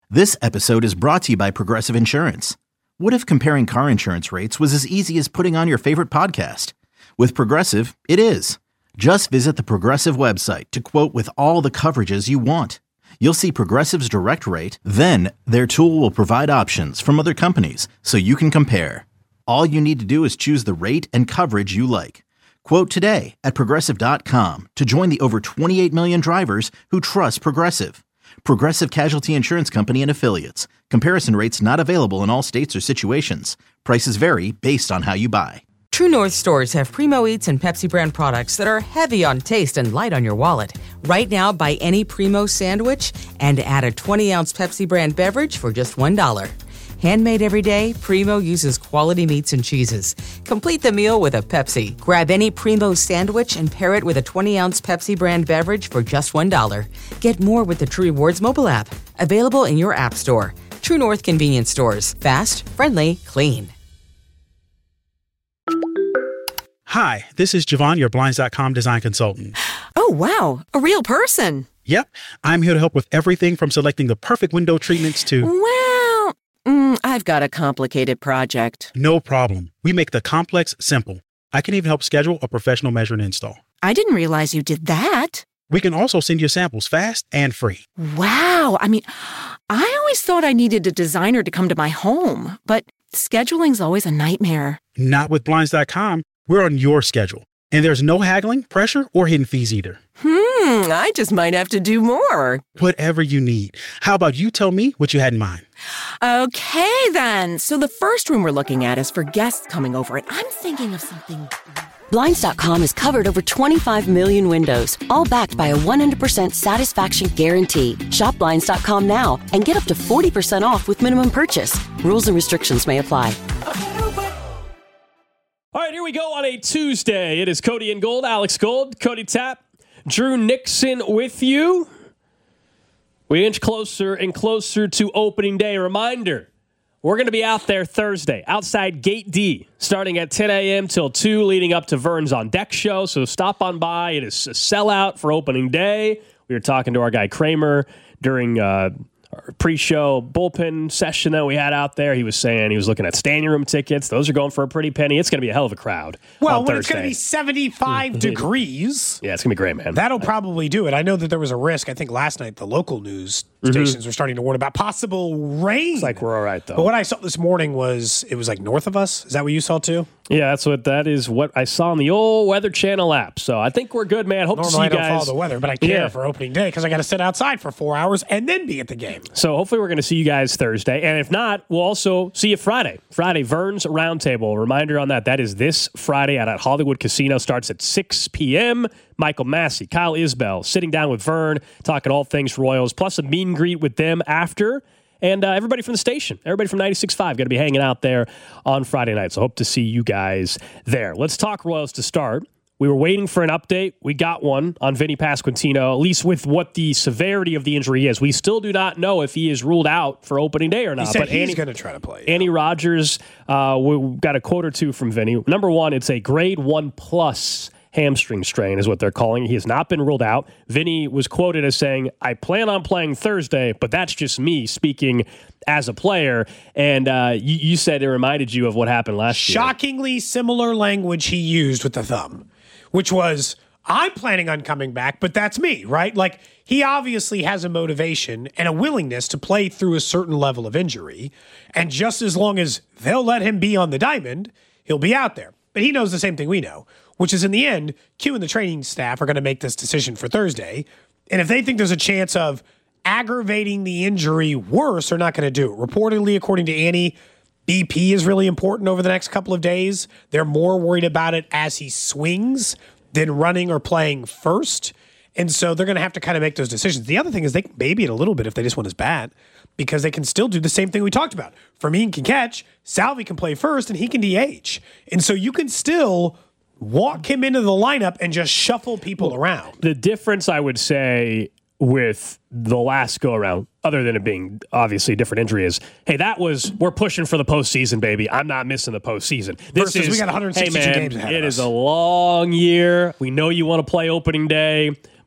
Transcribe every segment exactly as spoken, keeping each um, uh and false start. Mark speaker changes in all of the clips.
Speaker 1: This episode is brought to you by Progressive Insurance. What if comparing car insurance rates was as easy as putting on your favorite podcast? With Progressive, it is. Just visit the Progressive website to quote with all the coverages you want. You'll see Progressive's direct rate, then their tool will provide options from other companies so you can compare. All you need to do is choose the rate and coverage you like. Quote today at progressive dot com to join the over twenty-eight million drivers who trust Progressive. Progressive Casualty Insurance Company and Affiliates. Comparison rates not available in all states or situations. Prices vary based on how you buy.
Speaker 2: True North stores have Primo Eats and Pepsi brand products that are heavy on taste and light on your wallet. Right now, buy any Primo sandwich and add a twenty ounce Pepsi brand beverage for just one dollar. Handmade every day, Primo uses quality meats and cheeses. Complete the meal with a Pepsi. Grab any Primo sandwich and pair it with a twenty ounce Pepsi brand beverage for just one dollar. Get more with the True Rewards mobile app. Available in your app store. True North convenience stores. Fast, friendly, clean.
Speaker 3: Hi, this is Javon, your Blinds dot com design consultant.
Speaker 4: Oh, wow. A real person.
Speaker 3: Yep. I'm here to help with everything from selecting the perfect window treatments to...
Speaker 4: Well, mm, I've got a complicated project.
Speaker 3: No problem. We make the complex simple. I can even help schedule a professional measure and install.
Speaker 4: I didn't realize you did that.
Speaker 3: We can also send you samples fast and free.
Speaker 4: Wow. I mean, I always thought I needed a designer to come to my home, but scheduling's always a nightmare.
Speaker 3: Not with Blinds dot com. We're on your schedule, and there's no haggling, pressure, or hidden fees either.
Speaker 4: Hmm, I just might have to do more.
Speaker 3: Whatever you need. How about you tell me what you had in mind?
Speaker 4: Okay, then. So the first room we're looking at is for guests coming over, and I'm thinking of something...
Speaker 5: Blinds dot com has covered over twenty-five million windows, all backed by a one hundred percent satisfaction guarantee. Shop Blinds dot com now and get up to forty percent off with minimum purchase. Rules and restrictions may apply.
Speaker 6: All right, here we go on a Tuesday. It is Cody and Gold, Alex Gold, Cody Tapp, Drew Nixon with you. We inch closer and closer to opening day. Reminder, we're going to be out there Thursday, outside Gate D, starting at ten a.m. till two, leading up to Vern's On Deck show. So stop on by. It is a sellout for opening day. We were talking to our guy Kramer during uh, our pre-show bullpen session that we had out there. He was saying he was looking at standing room tickets. Those are going for a pretty penny. It's going to be a hell of a crowd.
Speaker 7: Well,
Speaker 6: on
Speaker 7: when
Speaker 6: Thursday.
Speaker 7: it's going to be seventy-five degrees.
Speaker 6: Yeah, it's going to be great, man.
Speaker 7: That'll probably do it. I know that there was a risk. I think last night the local news mm-hmm. stations were starting to warn about possible rain.
Speaker 6: It's like we're all right, though.
Speaker 7: But what I saw this morning was, it was like north of us. Is that what you saw, too?
Speaker 6: Yeah, that's what that is. What I saw on the old Weather Channel app. So I think we're good, man. Hope
Speaker 7: Normally
Speaker 6: to see you
Speaker 7: I don't
Speaker 6: guys.
Speaker 7: follow the weather, but I care
Speaker 6: yeah.
Speaker 7: for opening day because I got to sit outside for four hours and then be at the game.
Speaker 6: So hopefully we're going to see you guys Thursday. And if not, we'll also see you Friday. Friday, Vern's Roundtable. Reminder on that. That is this Friday out at Hollywood Casino. Starts at six p.m. Michael Massey, Kyle Isbell, sitting down with Vern, talking all things Royals, plus a meet and greet with them after. And uh, everybody from the station, everybody from ninety-six point five, going to be hanging out there on Friday night. So hope to see you guys there. Let's talk Royals to start. We were waiting for an update. We got one on Vinny Pasquantino, at least with what the severity of the injury is. We still do not know if he is ruled out for opening day or not.
Speaker 7: He said
Speaker 6: but
Speaker 7: he's
Speaker 6: Annie,
Speaker 7: going to try to play. Yeah.
Speaker 6: Annie Rogers, uh, we got a quote or two from Vinny. Number one, it's a grade one plus hamstring strain is what they're calling it. He has not been ruled out. Vinny was quoted as saying, I plan on playing Thursday, but that's just me speaking as a player. And uh, you, you said it reminded you of what happened last year.
Speaker 7: Shockingly similar language he used with the thumb, which was, I'm planning on coming back, but that's me, right? Like, he obviously has a motivation and a willingness to play through a certain level of injury. And just as long as they'll let him be on the diamond, he'll be out there. But he knows the same thing we know, which is in the end, Q and the training staff are going to make this decision for Thursday. And if they think there's a chance of aggravating the injury worse, they're not going to do it. Reportedly, according to Annie, B P is really important over the next couple of days. They're more worried about it as he swings than running or playing first. And so they're going to have to kind of make those decisions. The other thing is they can baby it a little bit if they just want his bat, because they can still do the same thing we talked about. Fermin can catch, Salvi can play first, and he can D H. And so you can still walk him into the lineup and just shuffle people well, around.
Speaker 6: The difference, I would say, with the last go-around, other than it being obviously a different injury, is, hey, that was, we're pushing for the postseason, baby. I'm not missing the postseason. This
Speaker 7: Versus
Speaker 6: is,
Speaker 7: we got one hundred sixty-two
Speaker 6: hey man,
Speaker 7: games ahead
Speaker 6: it
Speaker 7: of us.
Speaker 6: is a long year. We know you want to play opening day,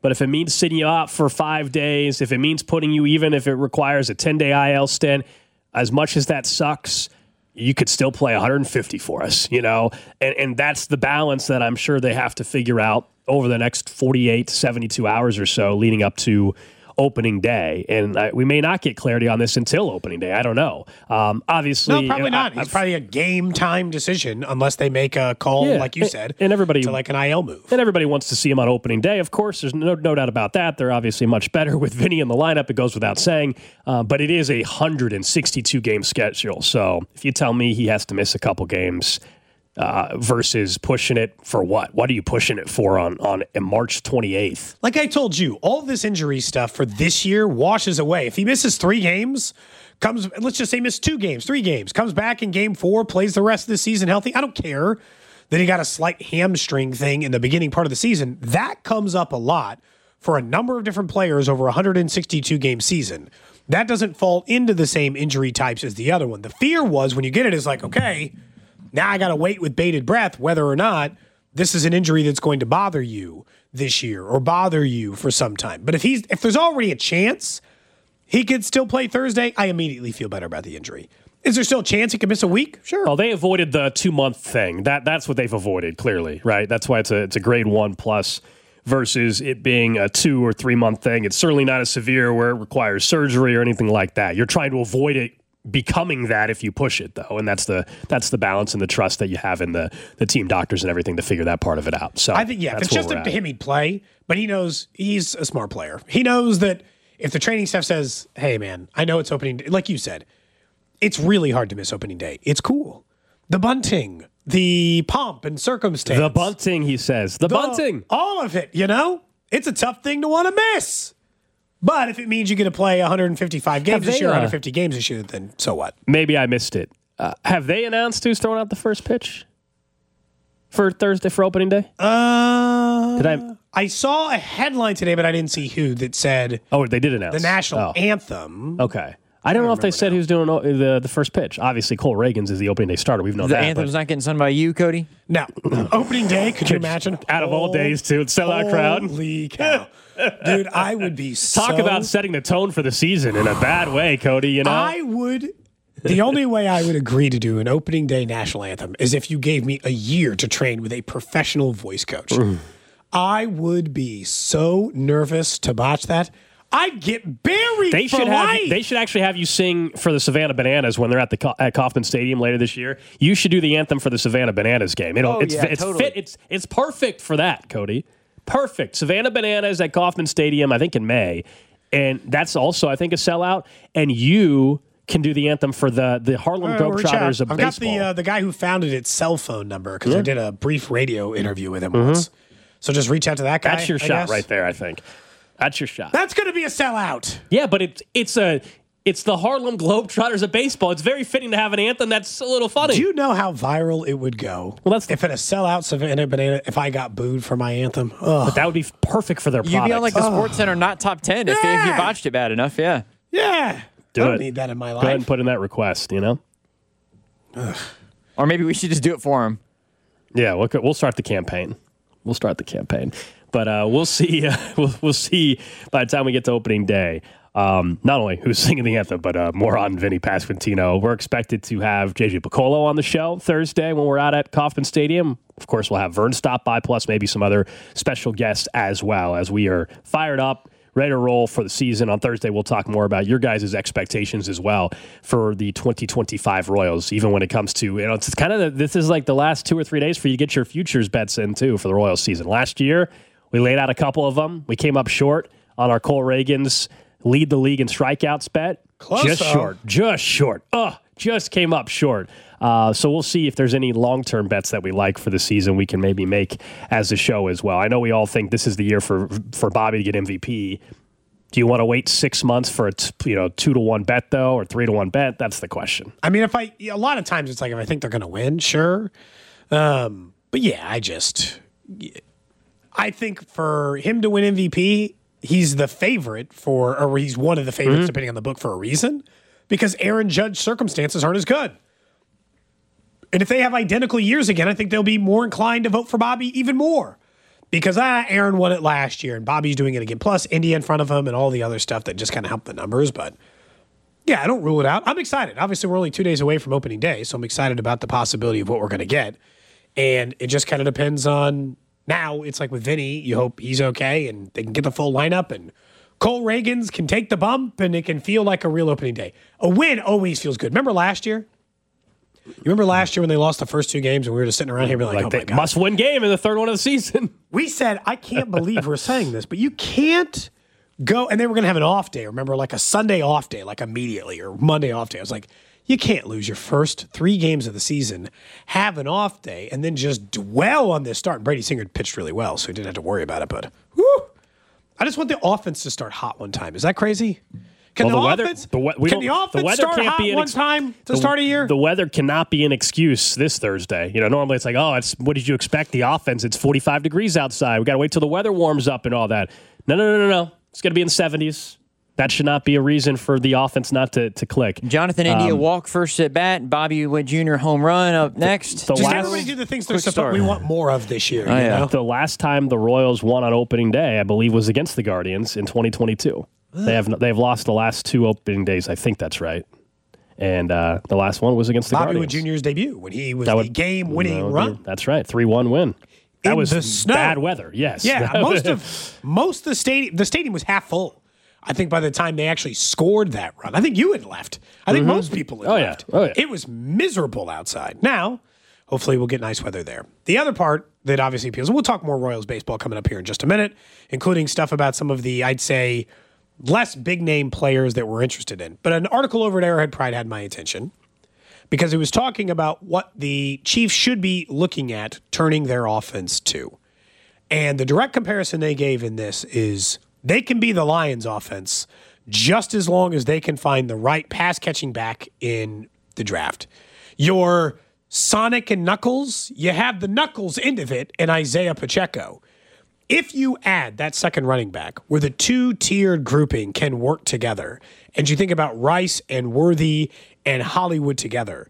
Speaker 6: But if it means sitting you out for five days, if it means putting you, even if it requires a ten-day I L stint, as much as that sucks, you could still play one hundred fifty for us, you know? And, and that's the balance that I'm sure they have to figure out over the next forty-eight, seventy-two hours or so leading up to opening day. And I, we may not get clarity on this until opening day. I don't know. Um, obviously.
Speaker 7: No, probably not.
Speaker 6: I,
Speaker 7: it's probably a game time decision unless they make a call,
Speaker 6: yeah,
Speaker 7: like you
Speaker 6: and,
Speaker 7: said,
Speaker 6: and everybody,
Speaker 7: to like an I L move.
Speaker 6: And everybody wants to see him on opening day. Of course, there's no, no doubt about that. They're obviously much better with Vinny in the lineup. It goes without saying. Uh, but it is a one hundred sixty-two game schedule. So if you tell me he has to miss a couple games, Uh, versus pushing it for what? What are you pushing it for on, on March twenty-eighth?
Speaker 7: Like I told you, all this injury stuff for this year washes away. If he misses three games, comes, let's just say miss two games, three games, comes back in game four, plays the rest of the season healthy. I don't care that he got a slight hamstring thing in the beginning part of the season. That comes up a lot for a number of different players over a one hundred sixty-two game season. That doesn't fall into the same injury types as the other one. The fear was when you get it is like, okay, now I got to wait with bated breath whether or not this is an injury that's going to bother you this year or bother you for some time. But if he's if there's already a chance he could still play Thursday, I immediately feel better about the injury. Is there still a chance he could miss a week? Sure.
Speaker 6: Well, they avoided the two-month thing. That That's what they've avoided, clearly, right? That's why it's a it's a grade one plus versus it being a two- or three-month thing. It's certainly not as severe where it requires surgery or anything like that. You're trying to avoid it becoming that if you push it, though, and that's the that's the balance and the trust that you have in the the team doctors and everything to figure that part of it out. So
Speaker 7: I think yeah, if it's just up to him, he'd play. But he knows he's a smart player. He knows that if the training staff says, "Hey, man, I know it's opening day," like you said, it's really hard to miss opening day. It's cool. The bunting, the pomp and circumstance,
Speaker 6: the bunting. He says the, the bunting,
Speaker 7: all of it. You know, it's a tough thing to want to miss. But if it means you get to play one hundred fifty-five games this year, uh, one hundred fifty games this year, then so what?
Speaker 6: Maybe I missed it. Uh, have they announced who's throwing out the first pitch for Thursday for opening day?
Speaker 7: Uh,
Speaker 6: Did I?
Speaker 7: I saw a headline today, but I didn't see who that said.
Speaker 6: Oh, they did announce
Speaker 7: the national
Speaker 6: oh.
Speaker 7: anthem.
Speaker 6: Okay. I don't, I don't know if they said
Speaker 7: now.
Speaker 6: who's doing the the first pitch. Obviously, Cole Reagans is the opening day starter. We've known
Speaker 8: the
Speaker 6: that.
Speaker 8: The anthem's not getting sung by you, Cody?
Speaker 7: No. Opening day, could you imagine?
Speaker 6: Out of all oh, days, too. Sellout crowd.
Speaker 7: Holy cow. Dude, I would be so...
Speaker 6: Talk about setting the tone for the season in a bad way, Cody, you know?
Speaker 7: I would... The only way I would agree to do an opening day national anthem is if you gave me a year to train with a professional voice coach. Mm. I would be so nervous to botch that. I'd get buried
Speaker 6: they
Speaker 7: for
Speaker 6: should
Speaker 7: life.
Speaker 6: Have, they should actually have you sing for the Savannah Bananas when they're at the at Kauffman Stadium later this year. You should do the anthem for the Savannah Bananas game. It'll,
Speaker 8: oh,
Speaker 6: it's
Speaker 8: yeah,
Speaker 6: it's
Speaker 8: totally.
Speaker 6: fit. It's it's perfect for that, Cody. Perfect. Savannah Bananas at Kauffman Stadium, I think in May, and that's also I think a sellout. And you can do the anthem for the the Harlem uh, Globetrotters of
Speaker 7: I've
Speaker 6: baseball.
Speaker 7: I've got the uh, the guy who founded its cell phone number because yeah. I did a brief radio interview with him mm-hmm. once. So just reach out to that guy.
Speaker 6: That's your
Speaker 7: I
Speaker 6: shot
Speaker 7: guess.
Speaker 6: right there. I think. That's your shot.
Speaker 7: That's going to be a sellout.
Speaker 6: Yeah, but it's it's a it's the Harlem Globetrotters of baseball. It's very fitting to have an anthem that's a little funny.
Speaker 7: Do you know how viral it would go?
Speaker 6: Well, that's
Speaker 7: if in a sellout Savannah Banana, if I got booed for my anthem, ugh.
Speaker 6: But that would be perfect for their product.
Speaker 8: You'd be on like the Sports Center not top ten if,
Speaker 7: yeah.
Speaker 8: if you botched it bad enough. Yeah,
Speaker 7: yeah.
Speaker 6: Do
Speaker 7: I don't
Speaker 6: it.
Speaker 7: need that in my life.
Speaker 6: Go ahead and put in that request. You know.
Speaker 7: Ugh.
Speaker 8: Or maybe we should just do it for him.
Speaker 6: Yeah, we'll we'll start the campaign. We'll start the campaign. But uh, we'll see. Uh, we'll, we'll see by the time we get to opening day. Um, not only who's singing the anthem, but uh, more on Vinny Pasquantino. We're expected to have J J Piccolo on the show Thursday when we're out at Kauffman Stadium. Of course, we'll have Vern stop by, plus maybe some other special guests as well, as we are fired up, ready to roll for the season. On Thursday, we'll talk more about your guys' expectations as well for the twenty twenty-five Royals, even when it comes to, you know, it's kind of, the, this is like the last two or three days for you to get your futures bets in, too, for the Royals season. Last year, we laid out a couple of them. We came up short on our Cole Reagans lead the league in strikeouts bet.
Speaker 7: Close,
Speaker 6: just
Speaker 7: though.
Speaker 6: short. Just short. Ugh, just came up short. Uh, so we'll see if there's any long-term bets that we like for the season we can maybe make as a show as well. I know we all think this is the year for for Bobby to get M V P. Do you want to wait six months for a t- you know two to one bet though, or three to one bet? That's the question.
Speaker 7: I mean, if I a lot of times it's like if I think they're going to win, sure. Um, but yeah, I just. I think for him to win M V P, he's the favorite for, or he's one of the favorites, mm-hmm. depending on the book, for a reason, because Aaron Judge's circumstances aren't as good. And if they have identical years again, I think they'll be more inclined to vote for Bobby even more. Because ah, Aaron won it last year, and Bobby's doing it again. Plus, Indy in front of him and all the other stuff that just kind of helped the numbers. But, yeah, I don't rule it out. I'm excited. Obviously, we're only two days away from opening day, so I'm excited about the possibility of what we're going to get. And it just kind of depends on now. It's like with Vinny, you hope he's okay and they can get the full lineup, and Cole Reagans can take the bump, and it can feel like a real opening day. A win always feels good. Remember last year? You remember last year when they lost the first two games and we were just sitting around here like, like oh
Speaker 6: they
Speaker 7: my God.
Speaker 6: Must-win game in the third one of the season.
Speaker 7: We said, I can't believe we're saying this, but you can't go, and they were going to have an off day. Remember, like a Sunday off day, like immediately, or Monday off day. I was like, you can't lose your first three games of the season, have an off day, and then just dwell on this start. And Brady Singer pitched really well, so he didn't have to worry about it, but whew, I just want the offense to start hot one time. Is that crazy? Can
Speaker 6: well,
Speaker 7: the,
Speaker 6: the weather,
Speaker 7: offense,
Speaker 6: the we
Speaker 7: can the offense the weather start can't hot be an ex- one time to
Speaker 6: the,
Speaker 7: start a year?
Speaker 6: The weather cannot be an excuse this Thursday. You know, normally it's like, oh, it's what did you expect? The offense, it's forty-five degrees outside. We got to wait till the weather warms up and all that. No, no, no, no, no. It's going to be in the seventies. That should not be a reason for the offense not to, to click.
Speaker 8: Jonathan India
Speaker 6: um,
Speaker 8: walk first at bat. Bobby Witt Junior home run up next.
Speaker 6: The, the
Speaker 7: Just
Speaker 6: last,
Speaker 7: everybody do the things they're supposed. We want more of this year.
Speaker 8: Oh,
Speaker 7: you
Speaker 8: yeah.
Speaker 7: know?
Speaker 6: The last time the Royals won on opening day, I believe, was against the Guardians in twenty twenty-two. They have they've lost the last two opening days. I think that's right. And uh, the last one was against the
Speaker 7: Bobby
Speaker 6: Guardians.
Speaker 7: Witt Junior's debut when he was
Speaker 6: That
Speaker 7: the
Speaker 6: would-
Speaker 7: game-winning
Speaker 6: that would
Speaker 7: run.
Speaker 6: be- That's right, three one win. That
Speaker 7: In
Speaker 6: was
Speaker 7: the snow.
Speaker 6: bad weather. Yes.
Speaker 7: Yeah, most of most of the stadium the stadium was half full. I think by the time they actually scored that run, I think you had left. I think most people had
Speaker 6: Oh, yeah.
Speaker 7: left.
Speaker 6: Oh, yeah.
Speaker 7: It was miserable outside. Now, hopefully we'll get nice weather there. The other part that obviously appeals, and we'll talk more Royals baseball coming up here in just a minute, including stuff about some of the, I'd say, less big-name players that we're interested in. But an article over at Arrowhead Pride had my attention because it was talking about what the Chiefs should be looking at turning their offense to. And the direct comparison they gave in this is they can be the Lions offense just as long as they can find the right pass-catching back in the draft. Your Sonic and Knuckles, you have the Knuckles end of it in Isaiah Pacheco. If you add that second running back where the two-tiered grouping can work together, and you think about Rice and Worthy and Hollywood together,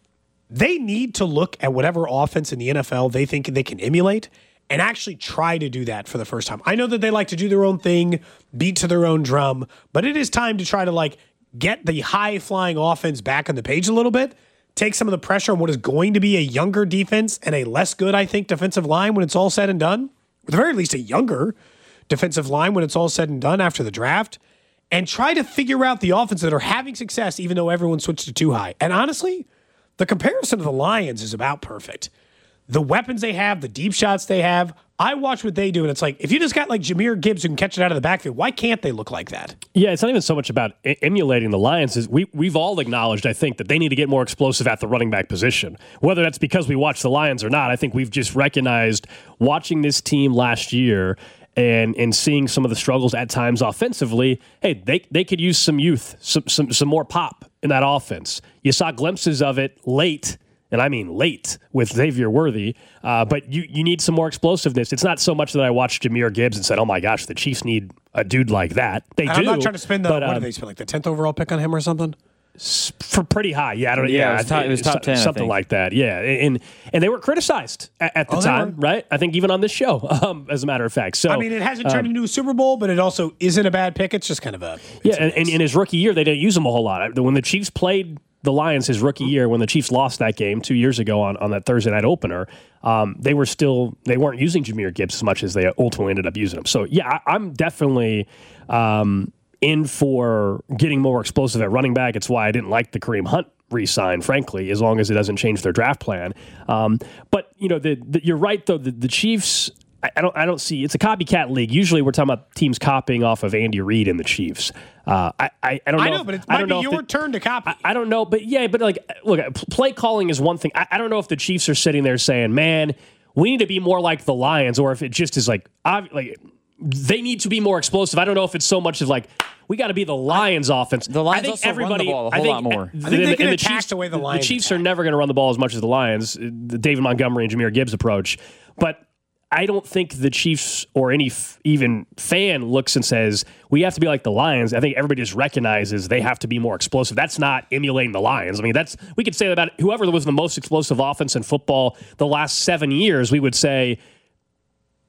Speaker 7: they need to look at whatever offense in the N F L they think they can emulate and actually try to do that for the first time. I know that they like to do their own thing, beat to their own drum, but it is time to try to like get the high-flying offense back on the page a little bit, take some of the pressure on what is going to be a younger defense and a less good, I think, defensive line when it's all said and done. At the very least, a younger defensive line when it's all said and done after the draft, and try to figure out the offense that are having success even though everyone switched to too high. And honestly, the comparison to the Lions is about perfect. The weapons they have, the deep shots they have, I watch what they do, and it's like, if you just got like Jahmyr Gibbs who can catch it out of the backfield, why can't they look like that?
Speaker 6: Yeah, it's not even so much about e- emulating the Lions. Is we, we've all acknowledged, I think, that they need to get more explosive at the running back position. Whether that's because we watch the Lions or not, I think we've just recognized watching this team last year and and seeing some of the struggles at times offensively, hey, they they could use some youth, some some, some more pop in that offense. You saw glimpses of it late, and I mean late, with Xavier Worthy, uh, but you, you need some more explosiveness. It's not so much that I watched Jahmyr Gibbs and said, oh my gosh, the Chiefs need a dude like that. They
Speaker 7: And
Speaker 6: do.
Speaker 7: I'm not trying to spend the,
Speaker 6: but,
Speaker 7: what
Speaker 6: uh,
Speaker 7: did they spend, like the tenth overall pick on him or something?
Speaker 6: for pretty high. Yeah, I don't
Speaker 8: Yeah,
Speaker 6: yeah,
Speaker 8: it was top- it was top ten, I
Speaker 6: something
Speaker 8: think.
Speaker 6: like that. Yeah, and and they were criticized at, at the
Speaker 7: Oh, they
Speaker 6: time,
Speaker 7: were?
Speaker 6: right? I think even on this show, um, as a matter of fact. So
Speaker 7: I mean, it hasn't turned into a Super Bowl, but it also isn't a bad pick. It's just kind of a
Speaker 6: yeah, and, and in his rookie year, they didn't use him a whole lot. When the Chiefs played the Lions his rookie year, when the Chiefs lost that game two years ago on, on that Thursday night opener, um, they were still they weren't using Jahmyr Gibbs as much as they ultimately ended up using him. So yeah, I, I'm definitely. Um, in for getting more explosive at running back. It's why I didn't like the Kareem Hunt re-sign, frankly, as long as it doesn't change their draft plan. Um, but, you know, the, the, you're right, though. The, the Chiefs, I, I don't I don't see, it's a copycat league. Usually we're talking about teams copying off of Andy Reid and the Chiefs. Uh, I, I, I don't know.
Speaker 7: I know,
Speaker 6: if-
Speaker 7: but it
Speaker 6: I
Speaker 7: might
Speaker 6: don't
Speaker 7: be
Speaker 6: know if
Speaker 7: your
Speaker 6: the-
Speaker 7: turn to copy.
Speaker 6: I, I don't know, but yeah, but like, look, play calling is one thing. I, I don't know if the Chiefs are sitting there saying, man, we need to be more like the Lions, or if it just is like, ob- like they need to be more explosive. I don't know if it's so much of like, we got to be the Lions offense.
Speaker 8: The Lions
Speaker 6: I think
Speaker 8: also run the
Speaker 6: everybody,
Speaker 8: ball a
Speaker 6: I
Speaker 8: whole
Speaker 6: think,
Speaker 8: lot more.
Speaker 7: I think they
Speaker 6: and
Speaker 7: can
Speaker 6: the
Speaker 7: attack
Speaker 6: Chiefs,
Speaker 7: the way the Lions
Speaker 6: The Chiefs
Speaker 7: attack.
Speaker 6: are never going to run the ball as much as the Lions, the David Montgomery and Jahmyr Gibbs approach. But I don't think the Chiefs or any f- even fan looks and says, we have to be like the Lions. I think everybody just recognizes they have to be more explosive. That's not emulating the Lions. I mean, that's we could say that about whoever was the most explosive offense in football the last seven years. We would say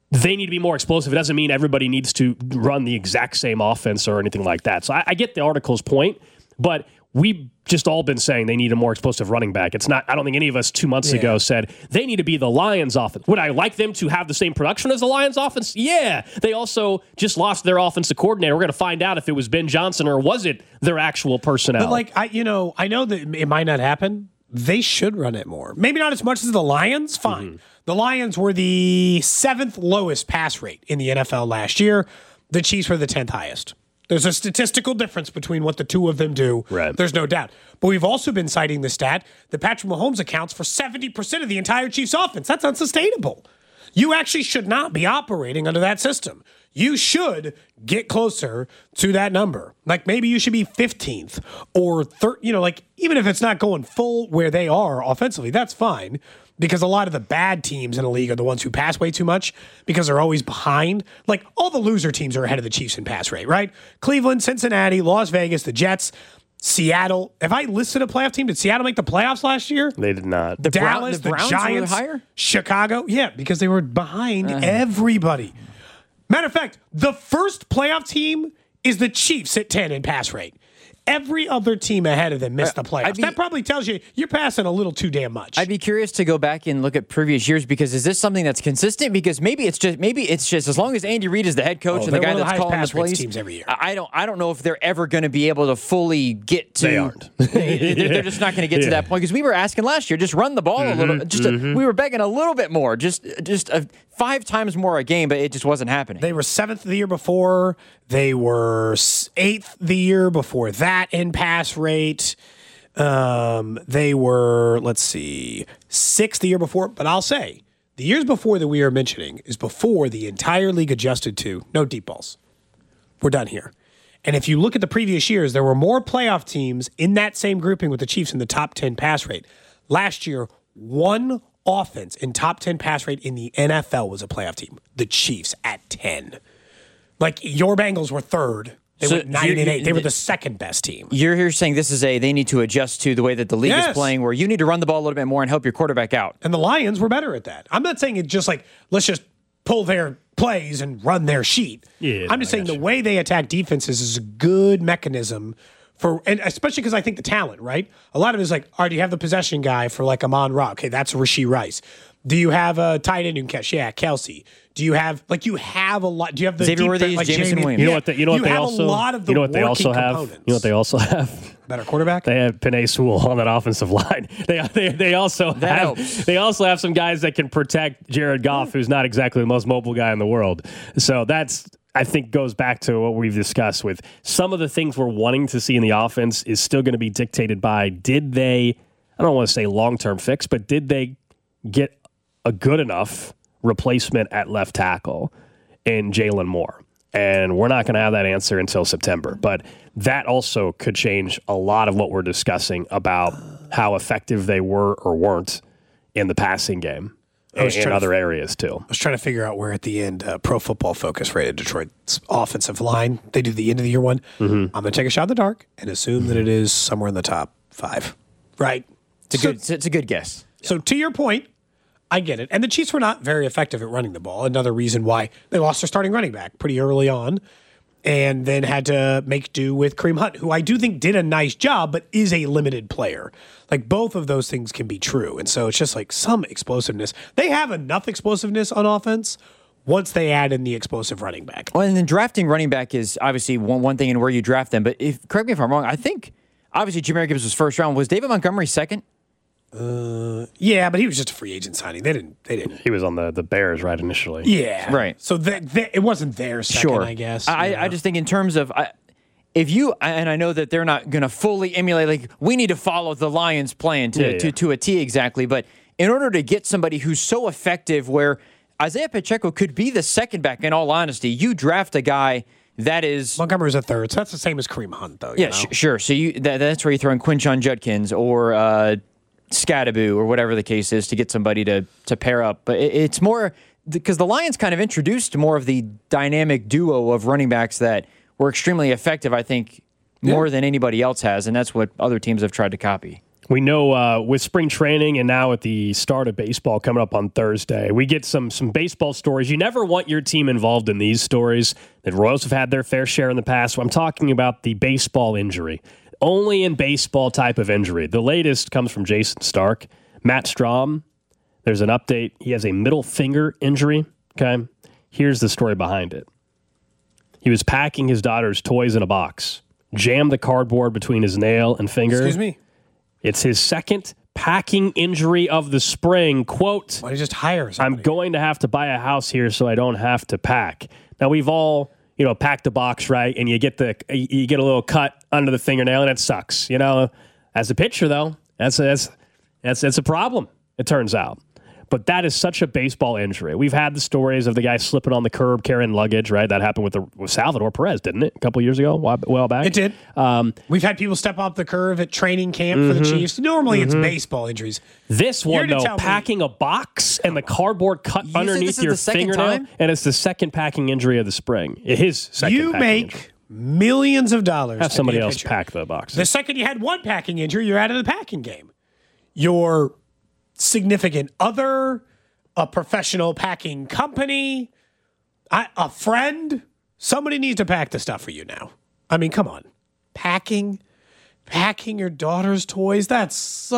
Speaker 6: they need to be more explosive. It doesn't mean everybody needs to run the exact same offense or anything like that. So I, I get the article's point, but we've just all been saying they need a more explosive running back. It's not, I don't think any of us two months yeah. ago said they need to be the Lions offense. Would I like them to have the same production as the Lions offense? Yeah. They also just lost their offensive coordinator. We're going to find out if it was Ben Johnson or was it their actual personnel.
Speaker 7: But like, I, you know, I know that it might not happen. They should run it more. Maybe not as much as the Lions. Fine. Mm-hmm. The Lions were the seventh lowest pass rate in the N F L last year. The Chiefs were the tenth highest. There's a statistical difference between what the two of them do.
Speaker 6: Right.
Speaker 7: There's no doubt. But we've also been citing the stat that Patrick Mahomes accounts for seventy percent of the entire Chiefs offense. That's unsustainable. You actually should not be operating under that system. You should get closer to that number. Like maybe you should be fifteenth or third, you know, like even if it's not going full where they are offensively, that's fine. Because a lot of the bad teams in the league are the ones who pass way too much because they're always behind. Like all the loser teams are ahead of the Chiefs in pass rate, right? Cleveland, Cincinnati, Las Vegas, the Jets, Seattle. If I listed a playoff team, did Seattle make the playoffs last year?
Speaker 6: They did not.
Speaker 8: The
Speaker 7: Dallas,
Speaker 8: Brown, the,
Speaker 7: the
Speaker 8: Browns
Speaker 7: Giants,
Speaker 8: were higher?
Speaker 7: Chicago. Yeah, because they were behind uh-huh. everybody. Matter of fact, the first playoff team is the Chiefs at ten in pass rate. Every other team ahead of them missed the playoffs. Be, that probably tells you you're passing a little too damn much.
Speaker 8: I'd be curious to go back and look at previous years because is this something that's consistent? Because maybe it's just maybe it's just as long as Andy Reid is the head coach
Speaker 7: oh,
Speaker 8: and the guy
Speaker 7: one of
Speaker 8: that's
Speaker 7: the
Speaker 8: calling the plays.
Speaker 7: Teams every year.
Speaker 8: I don't I don't know if they're ever going to be able to fully get to.
Speaker 6: They aren't.
Speaker 8: they, they're just not going to get yeah. to that point because we were asking last year, just run the ball mm-hmm, a little. Just mm-hmm. a, we were begging a little bit more, just just a, five times more a game, but it just wasn't happening.
Speaker 7: They were seventh the year before. They were eighth the year before that in pass rate. Um, they were, let's see, sixth the year before. But I'll say, the years before that we are mentioning is before the entire league adjusted to no deep balls. We're done here. And if you look at the previous years, there were more playoff teams in that same grouping with the Chiefs in the top ten pass rate. Last year, one offense in top ten pass rate in the N F L was a playoff team. The Chiefs at ten. Like, your Bengals were third. They so went nine and eight. They were the second best team.
Speaker 8: You're here saying this is a, they need to adjust to the way that the league yes. is playing, where you need to run the ball a little bit more and help your quarterback out.
Speaker 7: And the Lions were better at that. I'm not saying it's just like, let's just pull their plays and run their sheet. Yeah, I'm just saying the you. way they attack defenses is a good mechanism for, and especially because I think the talent, right? A lot of it is like, all right, do you have the possession guy for like Amon-Ra? Okay, that's Rashee Rice. Do you have a tight end who can catch? Yeah, Kelsey. Do you have like you have a lot? Do you have the
Speaker 8: Xavier
Speaker 7: deep,
Speaker 8: Worthy,
Speaker 7: like
Speaker 8: Jameson Williams?
Speaker 6: You know what? The, you know what
Speaker 7: you
Speaker 6: they
Speaker 7: have
Speaker 6: also.
Speaker 7: A lot of the
Speaker 6: you know what they also have.
Speaker 7: Components.
Speaker 6: You know what they also have.
Speaker 7: Better quarterback.
Speaker 6: They have Penei Sewell on that offensive line. They they they also
Speaker 8: that
Speaker 6: have
Speaker 8: helps.
Speaker 6: they also have some guys that can protect Jared Goff, who's not exactly the most mobile guy in the world. So that's. I think goes back to what we've discussed with some of the things we're wanting to see in the offense is still going to be dictated by did they, I don't want to say long-term fix, but did they get a good enough replacement at left tackle in Jalen Moore? And we're not going to have that answer until September. But that also could change a lot of what we're discussing about how effective they were or weren't in the passing game. In other f- areas, too.
Speaker 7: I was trying to figure out where at the end uh, Pro Football Focus rated Detroit's offensive line. They do the end of the year one. Mm-hmm. I'm going to take a shot in the dark and assume that it is somewhere in the top five. Right?
Speaker 8: It's a, so, good, it's a good guess.
Speaker 7: So to your point, I get it. And the Chiefs were not very effective at running the ball. Another reason why they lost their starting running back pretty early on and then had to make do with Kareem Hunt, who I do think did a nice job, but is a limited player. Like, both of those things can be true. And so it's just like some explosiveness. They have enough explosiveness on offense once they add in the explosive running back.
Speaker 8: Well, and then drafting running back is obviously one, one thing in where you draft them. But if correct me if I'm wrong, I think obviously Jahmyr Gibbs was first round. Was David Montgomery second?
Speaker 7: Uh, yeah, but he was just a free agent signing. They didn't. They didn't.
Speaker 6: He was on the, the Bears right initially.
Speaker 7: Yeah,
Speaker 8: right.
Speaker 7: So that, that it wasn't their second,
Speaker 8: sure.
Speaker 7: I guess.
Speaker 8: I, I just think in terms of I, if you and I know that they're not going to fully emulate. Like we need to follow the Lions' plan to, yeah, to yeah. to a T exactly. But in order to get somebody who's so effective, where Isaiah Pacheco could be the second back. In all honesty, you draft a guy. That is
Speaker 7: Montgomery's a third, so that's the same as Kareem Hunt, though.
Speaker 8: Yeah,
Speaker 7: you know?
Speaker 8: sh- sure. So you that, that's where you throw in Quinshon Judkins or uh, Scadaboo or whatever the case is to get somebody to to pair up. But it, it's more because the Lions kind of introduced more of the dynamic duo of running backs that were extremely effective. I think more yeah. than anybody else has, and that's what other teams have tried to copy.
Speaker 6: We know uh, with spring training and now at the start of baseball coming up on Thursday, we get some some baseball stories. You never want your team involved in these stories. The Royals have had their fair share in the past. I'm talking about the baseball injury. Only in baseball type of injury. The latest comes from Jason Stark. Matt Strahm, there's an update. He has a middle finger injury. Okay, here's the story behind it. He was packing his daughter's toys in a box, jammed the cardboard between his nail and finger.
Speaker 7: Excuse me?
Speaker 6: It's his second packing injury of the spring. Quote,
Speaker 7: why don't you just hire somebody?
Speaker 6: I'm going to have to buy a house here so I don't have to pack. Now, we've all, you know, packed a box, right? And you get the you get a little cut under the fingernail, and it sucks. You know, as a pitcher, though, that's a, that's that's that's a problem, it turns out. But that is such a baseball injury. We've had the stories of the guy slipping on the curb carrying luggage, right? That happened with, the, with Salvador Perez, didn't it? A couple years ago, a while back.
Speaker 7: It did. Um, We've had people step off the curve at training camp mm-hmm, for the Chiefs. Normally, mm-hmm. it's baseball injuries.
Speaker 6: This one, though, packing me, a box and the cardboard cut
Speaker 8: you
Speaker 6: underneath your fingernail, time? And it's the second packing injury of the spring. His second
Speaker 7: You
Speaker 6: packing
Speaker 7: make
Speaker 6: injury.
Speaker 7: millions of dollars.
Speaker 6: Have somebody else
Speaker 7: pitcher.
Speaker 6: pack the box.
Speaker 7: The second you had one packing injury, you're out of the packing game. Your significant other, a professional packing company, I, a friend, somebody needs to pack the stuff for you now. I mean, come on. Packing, packing your daughter's toys, that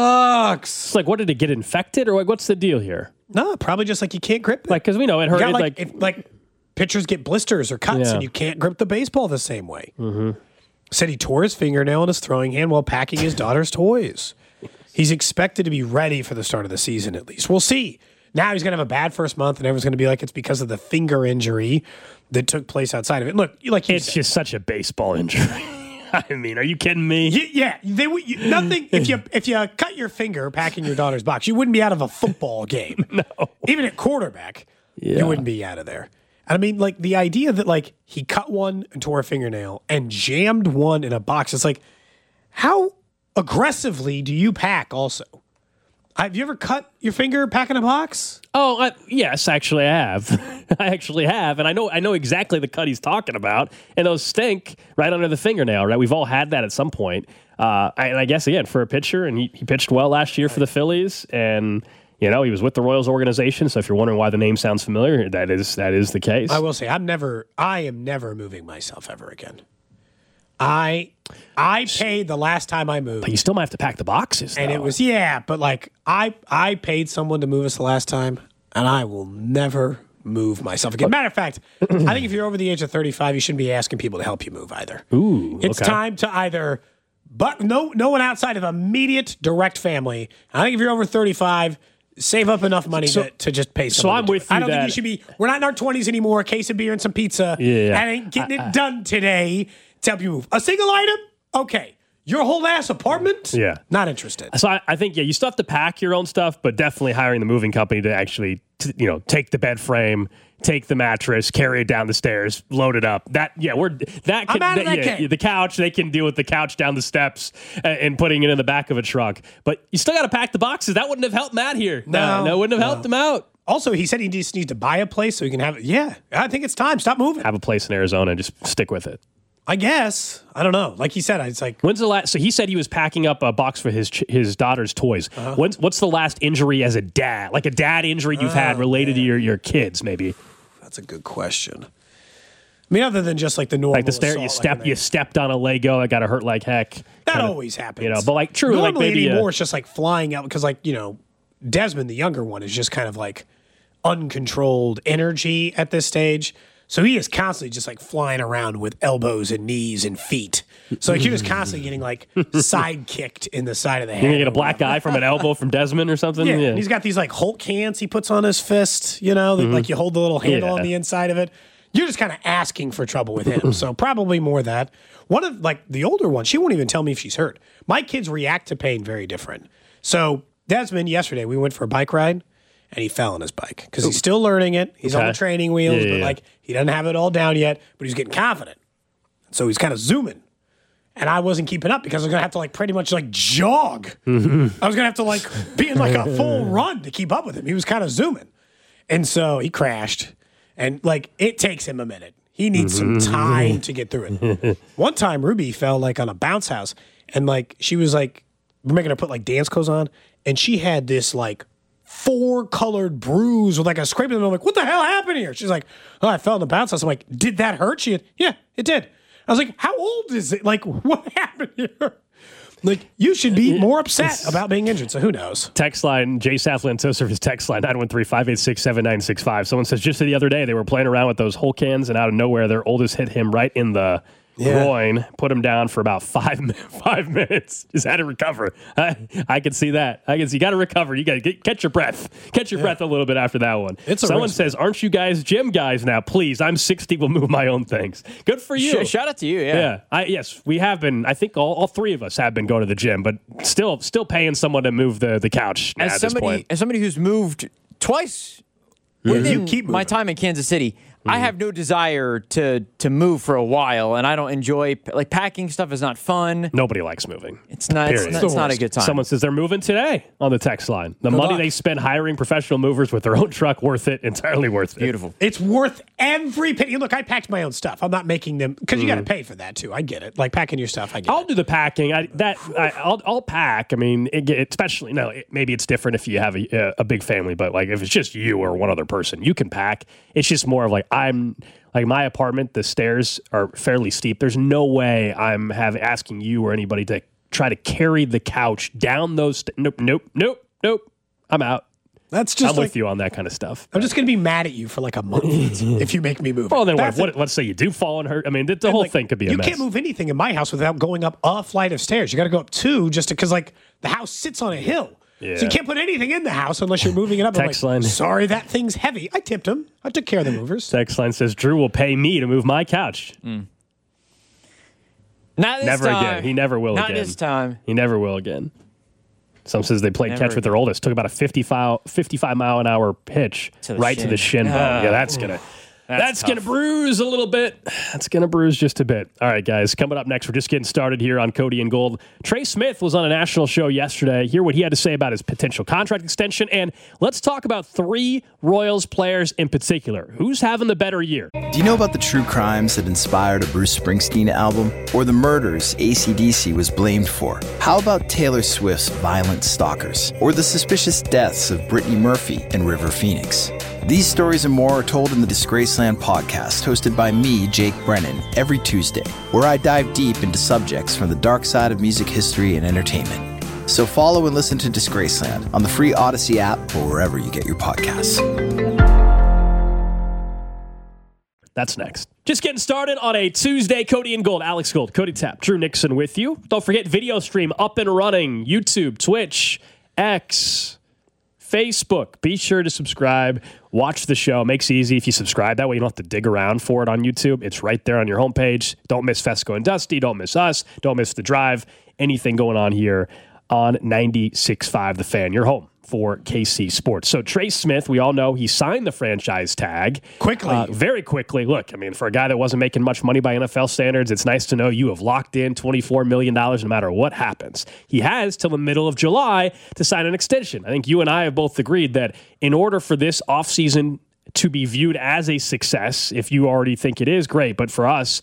Speaker 7: sucks.
Speaker 6: It's like, what, did it get infected? Or like, what's the deal here?
Speaker 7: No, probably just like you can't grip it.
Speaker 6: Like, because we know it hurt.
Speaker 7: Like,
Speaker 6: like,
Speaker 7: if, like pitchers get blisters or cuts
Speaker 6: yeah.
Speaker 7: and you can't grip the baseball the same way.
Speaker 6: Mm-hmm.
Speaker 7: Said he tore his fingernail in his throwing hand while packing his daughter's toys. He's expected to be ready for the start of the season at least. We'll see. Now he's going to have a bad first month, and everyone's going to be like, it's because of the finger injury that took place outside of it. Look, like you
Speaker 6: it's
Speaker 7: said,
Speaker 6: just such a baseball injury. I mean, are you kidding me?
Speaker 7: You, yeah, they you, nothing. If you if you cut your finger packing your daughter's box, you wouldn't be out of a football game.
Speaker 6: No,
Speaker 7: even at quarterback,
Speaker 6: yeah.
Speaker 7: you wouldn't be out of there. I mean, like the idea that like he cut one and tore a fingernail and jammed one in a box. It's like, how aggressively do you pack? Also. Have you ever cut your finger packing a box?
Speaker 6: Oh, uh, yes, actually I have. I actually have, and I know I know exactly the cut he's talking about, and those stink right under the fingernail, right? We've all had that at some point. Uh, I, and I guess, again, for a pitcher, and he, he pitched well last year for the Phillies, and, you know, he was with the Royals organization, so if you're wondering why the name sounds familiar, that is that is the case.
Speaker 7: I will say, I'm never, I am never moving myself ever again. I I paid the last time I moved.
Speaker 6: But you still might have to pack the boxes, though.
Speaker 7: And it was, yeah, but like I I paid someone to move us the last time, and I will never move myself again. Matter of fact, I think if you're over the age of thirty-five, you shouldn't be asking people to help you move either.
Speaker 6: Ooh,
Speaker 7: It's
Speaker 6: okay.
Speaker 7: time to either, but no, no one outside of immediate direct family. I think if you're over thirty-five, save up enough money
Speaker 6: So-
Speaker 7: to, to just pay
Speaker 6: so
Speaker 7: someone.
Speaker 6: I'm
Speaker 7: to do
Speaker 6: with
Speaker 7: it. I
Speaker 6: you
Speaker 7: don't think
Speaker 6: that-
Speaker 7: you should be, we're not in our twenties anymore, a case of beer and some pizza.
Speaker 6: Yeah.
Speaker 7: That ain't getting it done today to help you move. A single item? Okay. Your whole ass apartment?
Speaker 6: Yeah.
Speaker 7: Not interested.
Speaker 6: So I, I think, yeah, you still have to pack your own stuff, but definitely hiring the moving company to actually, t- you know, take the bed frame, take the mattress, carry it down the stairs, load it up. That, yeah, we're that.
Speaker 7: I'm
Speaker 6: Can,
Speaker 7: out of that
Speaker 6: yeah,
Speaker 7: game.
Speaker 6: The couch, they can deal with the couch down the steps and, and putting it in the back of a truck. But you still got to pack the boxes. That wouldn't have helped Matt here.
Speaker 7: No,
Speaker 6: no, no wouldn't have
Speaker 7: no.
Speaker 6: helped him out.
Speaker 7: Also, he said he just needs to buy a place so he can have it. Yeah, I think it's time. Stop moving.
Speaker 6: Have a place in Arizona and just stick with it.
Speaker 7: I guess. I don't know. Like he said, it's like,
Speaker 6: When's the last? So he said he was packing up a box for his ch- his daughter's toys.
Speaker 7: Uh-huh.
Speaker 6: When's what's the last injury as a dad? Like a dad injury you've
Speaker 7: Oh,
Speaker 6: had related
Speaker 7: man.
Speaker 6: to your, your kids, maybe.
Speaker 7: that's a good question. I mean, other than just like the normal
Speaker 6: Like the stair,
Speaker 7: assault,
Speaker 6: you
Speaker 7: like
Speaker 6: stepped,
Speaker 7: when
Speaker 6: you
Speaker 7: they-
Speaker 6: stepped on a Lego that got to hurt like heck.
Speaker 7: That
Speaker 6: Kinda,
Speaker 7: always happens.
Speaker 6: you know. But like true,
Speaker 7: Normally
Speaker 6: like maybe
Speaker 7: anymore,
Speaker 6: a,
Speaker 7: it's just like flying out because, like, you know, Desmond, the younger one, is just kind of like uncontrolled energy at this stage. So he is constantly just like flying around with elbows and knees and feet. So like you're just constantly getting like side kicked in the side of the head.
Speaker 6: you're gonna get a black eye from an elbow from Desmond or something.
Speaker 7: Yeah,
Speaker 6: Yeah,
Speaker 7: and he's got these like Hulk hands he puts on his fist, you know, that, like you hold the little handle
Speaker 6: Yeah.
Speaker 7: on the inside of it. You're just kind of asking for trouble with him. So probably more that. One of like the older one, she won't even tell me if she's hurt. My kids react to pain very different. So Desmond, yesterday we went for a bike ride and he fell on his bike because he's still learning it. He's on
Speaker 6: Okay.
Speaker 7: the training wheels,
Speaker 6: Yeah, yeah,
Speaker 7: but
Speaker 6: yeah.
Speaker 7: like he doesn't have it all down yet, but he's getting confident. So he's kind of zooming. And I wasn't keeping up because I was gonna have to like pretty much like jog. I was gonna have to like be in like a full run to keep up with him. He was kind of zooming, and so he crashed. And like it takes him a minute. He needs some time to get through it. One time, Ruby fell like on a bounce house, and like she was like we're making her put like dance clothes on, and she had this like four colored bruise with like a scrape. And I'm like, what the hell happened here? She's like, oh, I fell in the bounce house. I'm like, did that hurt? She had, yeah, it did. I was like, how old is it? Like, what happened here? Like, you should be more upset about being injured, so who knows?
Speaker 6: Text line, Jay Saflan service text line, nine one three, five eight six, seven nine six five. Someone says, just the other day, they were playing around with those Hulk cans, and out of nowhere, their oldest hit him right in the yeah. groin, put him down for about five five minutes. Just had to recover. I, I can see that. I can see. You got to recover. You got to catch your breath. Catch your yeah. breath a little bit after that one.
Speaker 7: It's
Speaker 6: Someone says, aren't you guys gym guys now? Please, I'm sixty, will move my own things. Good for you.
Speaker 8: Sh- shout out to you, yeah.
Speaker 6: Yeah. I, yes, we have been. I think all, all three of us have been going to the gym, but still still paying someone to move the, the couch
Speaker 8: as
Speaker 6: at
Speaker 8: somebody,
Speaker 6: this point.
Speaker 8: As somebody who's moved twice mm-hmm. within
Speaker 7: you keep
Speaker 8: my time in Kansas City, Mm-hmm. I have no desire to to move for a while, and I don't enjoy like packing stuff is not fun.
Speaker 6: Nobody likes moving.
Speaker 8: It's not. It's, not, it's not a good time.
Speaker 6: Someone says they're moving today on the text line. The good money luck. They spend hiring professional movers with their own truck, worth it. Entirely worth it.
Speaker 8: Beautiful.
Speaker 7: It's worth every penny. Look, I packed my own stuff. I'm not making them because mm. you got to pay for that too. I get it. Like packing your stuff. I get
Speaker 6: I'll
Speaker 7: it.
Speaker 6: do the packing. I, that I, I'll I'll pack. I mean, it, especially no. It, maybe it's different if you have a, a big family, but like if it's just you or one other person, you can pack. It's just more of like I'm. Like my apartment, the stairs are fairly steep. There's no way I'm have asking you or anybody to try to carry the couch down those. St- nope, nope, nope, nope. I'm out.
Speaker 7: That's just
Speaker 6: I'm
Speaker 7: like,
Speaker 6: with you on that kind of stuff.
Speaker 7: I'm just going to be mad at you for like a month if you make me move.
Speaker 6: Well, then what, what, let's say you do fall and hurt. I mean, the, the whole
Speaker 7: like,
Speaker 6: thing could be a
Speaker 7: you
Speaker 6: mess.
Speaker 7: You can't move anything in my house without going up a flight of stairs. You got to go up two just because like the house sits on a hill. Yeah. So you can't put anything in the house unless you're moving it up.
Speaker 6: Text
Speaker 7: like,
Speaker 6: line.
Speaker 7: Sorry, that thing's heavy. I tipped him. I took care of the movers.
Speaker 6: Text line says, Drew will pay me to move my couch.
Speaker 8: Mm. Not this
Speaker 6: never
Speaker 8: time.
Speaker 6: again. He never will
Speaker 8: Not
Speaker 6: again.
Speaker 8: Not this time.
Speaker 6: He never will again. Some says they played
Speaker 8: never
Speaker 6: catch with
Speaker 8: again.
Speaker 6: their oldest. Took about a fifty-five, fifty-five mile an hour pitch
Speaker 8: to
Speaker 6: right
Speaker 8: shin.
Speaker 6: to the shin bone. Uh, yeah, that's going to... That's, That's going to bruise a little bit. That's going to bruise just a bit. All right, guys, coming up next, we're just getting started here on Cody and Gold. Trey Smith was on a national show yesterday. Hear what he had to say about his potential contract extension. And let's talk about three Royals players in particular. Who's having the better year?
Speaker 9: Do you know about the true crimes that inspired a Bruce Springsteen album? Or the murders A C D C was blamed for? How about Taylor Swift's Violent Stalkers? Or the suspicious deaths of Brittany Murphy and River Phoenix? These stories and more are told in the Disgraceland podcast, hosted by me, Jake Brennan, every Tuesday, where I dive deep into subjects from the dark side of music history and entertainment. So follow and listen to Disgraceland on the free Odyssey app or wherever you get your podcasts.
Speaker 6: That's next. Just getting started on a Tuesday. Cody and Gold, Alex Gold, Cody Tapp, Drew Nixon with you. Don't forget, video stream up and running. YouTube, Twitch, X, Facebook. Be sure to subscribe. Watch the show. Makes it easy if you subscribe. That way you don't have to dig around for it on YouTube. It's right there on your homepage. Don't miss Fesco and Dusty. Don't miss us. Don't miss The Drive. Anything going on here on ninety-six point five The Fan. Your home for K C Sports. So Trey Smith, we all know he signed the franchise tag.
Speaker 7: Quickly.
Speaker 6: Uh, very quickly. Look, I mean, for a guy that wasn't making much money by N F L standards, it's nice to know you have locked in twenty-four million dollars no matter what happens. He has till the middle of July to sign an extension. I think you and I have both agreed that in order for this offseason to be viewed as a success, if you already think it is, great. But for us,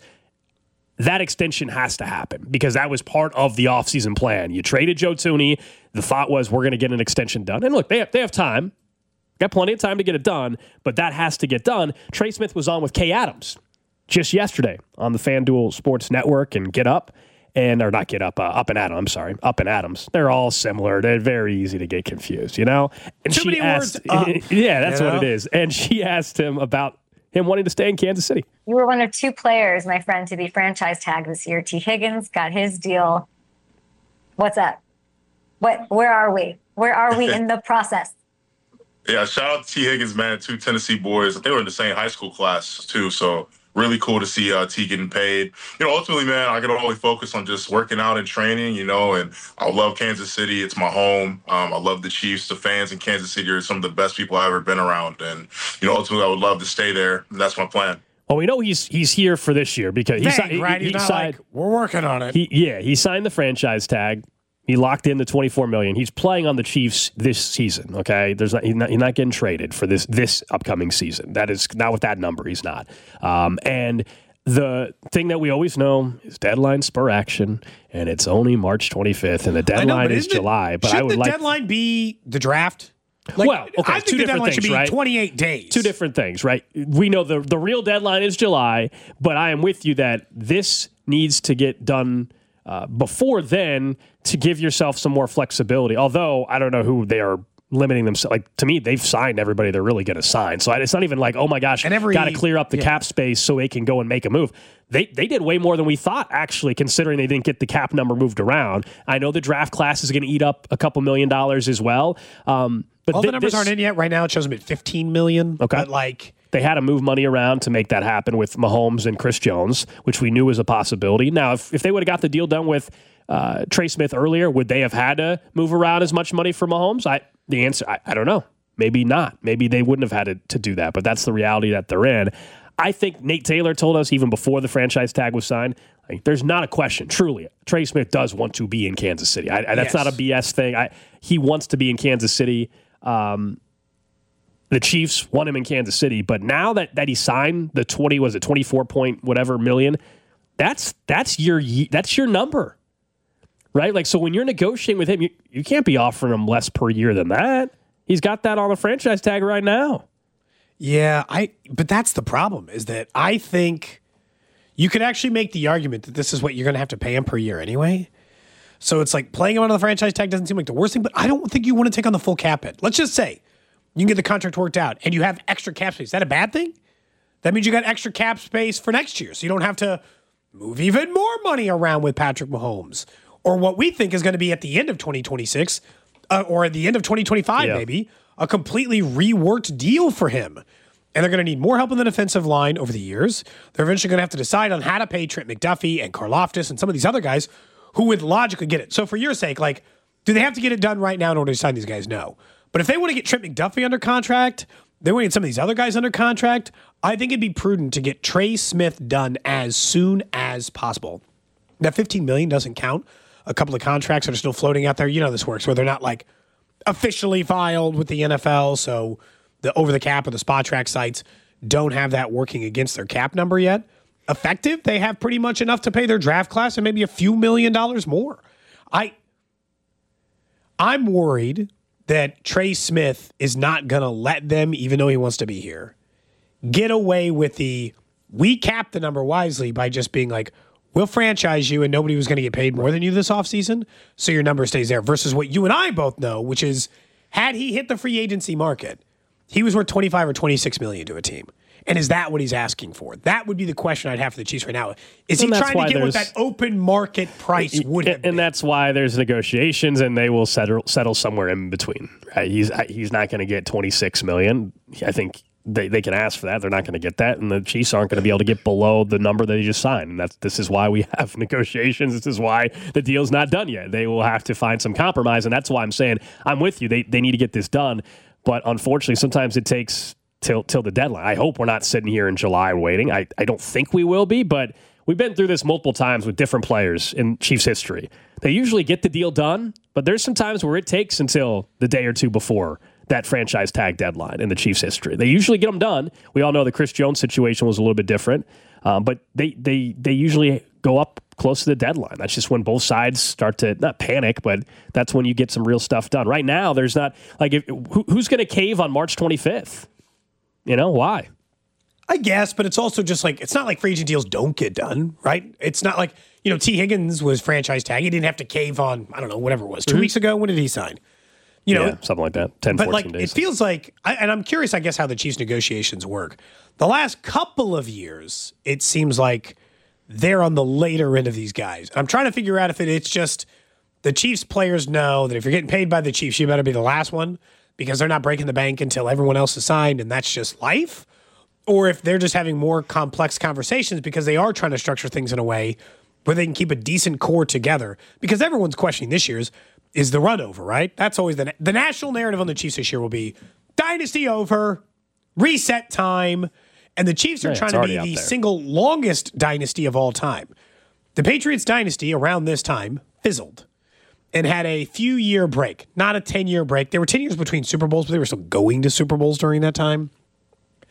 Speaker 6: that extension has to happen because that was part of the offseason plan. You traded Joe Thuney. The thought was we're going to get an extension done. And look, they have, they have time. Got plenty of time to get it done, but that has to get done. Trey Smith was on with Kay Adams just yesterday on the FanDuel Sports Network and Get Up. And, or not Get Up, uh, Up and Adams, I'm sorry, Up and Adams. They're all similar. They're very easy to get confused, you know? And
Speaker 7: Too
Speaker 6: she
Speaker 7: many
Speaker 6: asked,
Speaker 7: words up,
Speaker 6: yeah, that's
Speaker 7: you
Speaker 6: what
Speaker 7: know?
Speaker 6: it is. And she asked him about him wanting to stay in Kansas City.
Speaker 10: You were one of two players, my friend, to be franchise tagged this year. T. Higgins got his deal. What's up? What? Where are we? Where are we in the process?
Speaker 11: Yeah, shout out to T. Higgins, man. Two Tennessee boys. They were in the same high school class, too, so really cool to see uh, T getting paid. You know, ultimately, man, I can only focus on just working out and training, you know, and I love Kansas City. It's my home. Um, I love the Chiefs. The fans in Kansas City are some of the best people I've ever been around. And, you know, ultimately, I would love to stay there. And that's my plan.
Speaker 6: Well, we know he's he's here for this year because he,
Speaker 7: Vague,
Speaker 6: si-
Speaker 7: right?
Speaker 6: he,
Speaker 7: He's
Speaker 6: he
Speaker 7: not
Speaker 6: signed.
Speaker 7: like, we're working on it.
Speaker 6: He, yeah, he signed the franchise tag. He locked in the twenty-four million dollars. He's playing on the Chiefs this season, okay? There's not, he's, not, he's not getting traded for this this upcoming season. That is not with that number. He's not. Um, and the thing that we always know is deadline spur action, and it's only March twenty-fifth, and the deadline know, is July.
Speaker 7: It,
Speaker 6: but I would
Speaker 7: the
Speaker 6: like
Speaker 7: deadline be the draft? Like,
Speaker 6: well, okay,
Speaker 7: I think
Speaker 6: two
Speaker 7: the
Speaker 6: different
Speaker 7: deadline
Speaker 6: things,
Speaker 7: should be
Speaker 6: right?
Speaker 7: twenty-eight days.
Speaker 6: Two different things, right? We know the the real deadline is July, but I am with you that this needs to get done uh, before then to give yourself some more flexibility. Although I don't know who they are limiting themselves. Like, to me, they've signed everybody they're really going to sign. So it's not even like, oh my gosh, got to clear up the yeah. cap space so they can go and make a move. They they did way more than we thought, actually, considering they didn't get the cap number moved around. I know the draft class is going to eat up a couple million dollars as well. Um, but
Speaker 7: all
Speaker 6: th-
Speaker 7: the numbers
Speaker 6: this,
Speaker 7: aren't in yet. Right now, it shows them at fifteen million.
Speaker 6: Okay,
Speaker 7: but like
Speaker 6: they had to move money around to make that happen with Mahomes and Chris Jones, which we knew was a possibility. Now, if if they would have got the deal done with uh, Trey Smith earlier, would they have had to move around as much money for Mahomes? I the answer, I, I don't know. Maybe not. Maybe they wouldn't have had to, to do that. But that's the reality that they're in. I think Nate Taylor told us even before the franchise tag was signed, like, there's not a question. Truly, Trey Smith does want to be in Kansas City. I, I, that's yes. not a B S thing. I, he wants to be in Kansas City. Um, the Chiefs want him in Kansas City. But now that, that he signed the twenty, was it twenty-four point whatever million? That's that's your that's your number, right? Like, so when you're negotiating with him, you, you can't be offering him less per year than that. He's got that on the franchise tag right now.
Speaker 7: Yeah, I. But that's the problem, is that I think you could actually make the argument that this is what you're going to have to pay him per year anyway. So it's like playing him on the franchise tag doesn't seem like the worst thing, but I don't think you want to take on the full cap hit. Let's just say you can get the contract worked out and you have extra cap space. Is that a bad thing? That means you got extra cap space for next year, so you don't have to move even more money around with Patrick Mahomes, or what we think is going to be at the end of twenty twenty-six, uh, or at the end of twenty twenty-five, yeah. maybe, a completely reworked deal for him. And they're going to need more help in the defensive line over the years. They're eventually going to have to decide on how to pay Trent McDuffie and Karlaftis and some of these other guys who would logically get it. So for your sake, like, do they have to get it done right now in order to sign these guys? No. But if they want to get Trent McDuffie under contract, they want to get some of these other guys under contract, I think it'd be prudent to get Trey Smith done as soon as possible. That fifteen million dollars doesn't count a couple of contracts that are still floating out there. You know this works, where they're not like officially filed with the N F L, so the over the cap or the spot track sites don't have that working against their cap number yet. Effective, they have pretty much enough to pay their draft class and maybe a few million dollars more. I, I'm worried that Trey Smith is not going to let them, even though he wants to be here, get away with the, we capped the number wisely by just being like, we'll franchise you and nobody was going to get paid more than you this offseason, so your number stays there, versus what you and I both know, which is, had he hit the free agency market, he was worth twenty-five or twenty-six million to a team. And is that what he's asking for? That would be the question I'd have for the Chiefs right now. Is he trying to get what that open market price would have
Speaker 6: and
Speaker 7: been?
Speaker 6: And that's why there's negotiations, and they will settle settle somewhere in between. Right? He's he's not going to get twenty-six million. I think they, they can ask for that. They're not going to get that, and the Chiefs aren't going to be able to get below the number that they just signed. And that's this is why we have negotiations. This is why the deal's not done yet. They will have to find some compromise, and that's why I'm saying I'm with you. They they need to get this done. But unfortunately, sometimes it takes till till the deadline. I hope we're not sitting here in July waiting. I, I don't think we will be, but we've been through this multiple times with different players in Chiefs history. They usually get the deal done, but there's some times where it takes until the day or two before that franchise tag deadline in the Chiefs history. They usually get them done. We all know the Chris Jones situation was a little bit different, um, but they they they usually go up close to the deadline. That's just when both sides start to not panic, but that's when you get some real stuff done. Right now, there's not like if, who, who's going to cave on March twenty-fifth? You know why?
Speaker 7: I guess, but it's also just like, it's not like free agent deals don't get done, right? It's not like, you know, T. Higgins was franchise tag. He didn't have to cave on, I don't know, whatever it was. Two mm-hmm. weeks ago, when did he sign? You know,
Speaker 6: yeah, something like that. ten,
Speaker 7: but
Speaker 6: fourteen
Speaker 7: like,
Speaker 6: days.
Speaker 7: It feels like, I, and I'm curious, I guess, how the Chiefs negotiations work. The last couple of years, it seems like they're on the later end of these guys. I'm trying to figure out if it, it's just the Chiefs players know that if you're getting paid by the Chiefs, you better be the last one because they're not breaking the bank until everyone else is signed, and that's just life. Or if they're just having more complex conversations because they are trying to structure things in a way where they can keep a decent core together. Because everyone's questioning this year's is the run over, right? That's always the the national narrative on the Chiefs this year will be dynasty over, reset time, and the Chiefs are yeah, trying to be the there. single longest dynasty of all time. The Patriots dynasty around this time fizzled and had a few year break, not a ten year break. There were ten years between Super Bowls, but they were still going to Super Bowls during that time.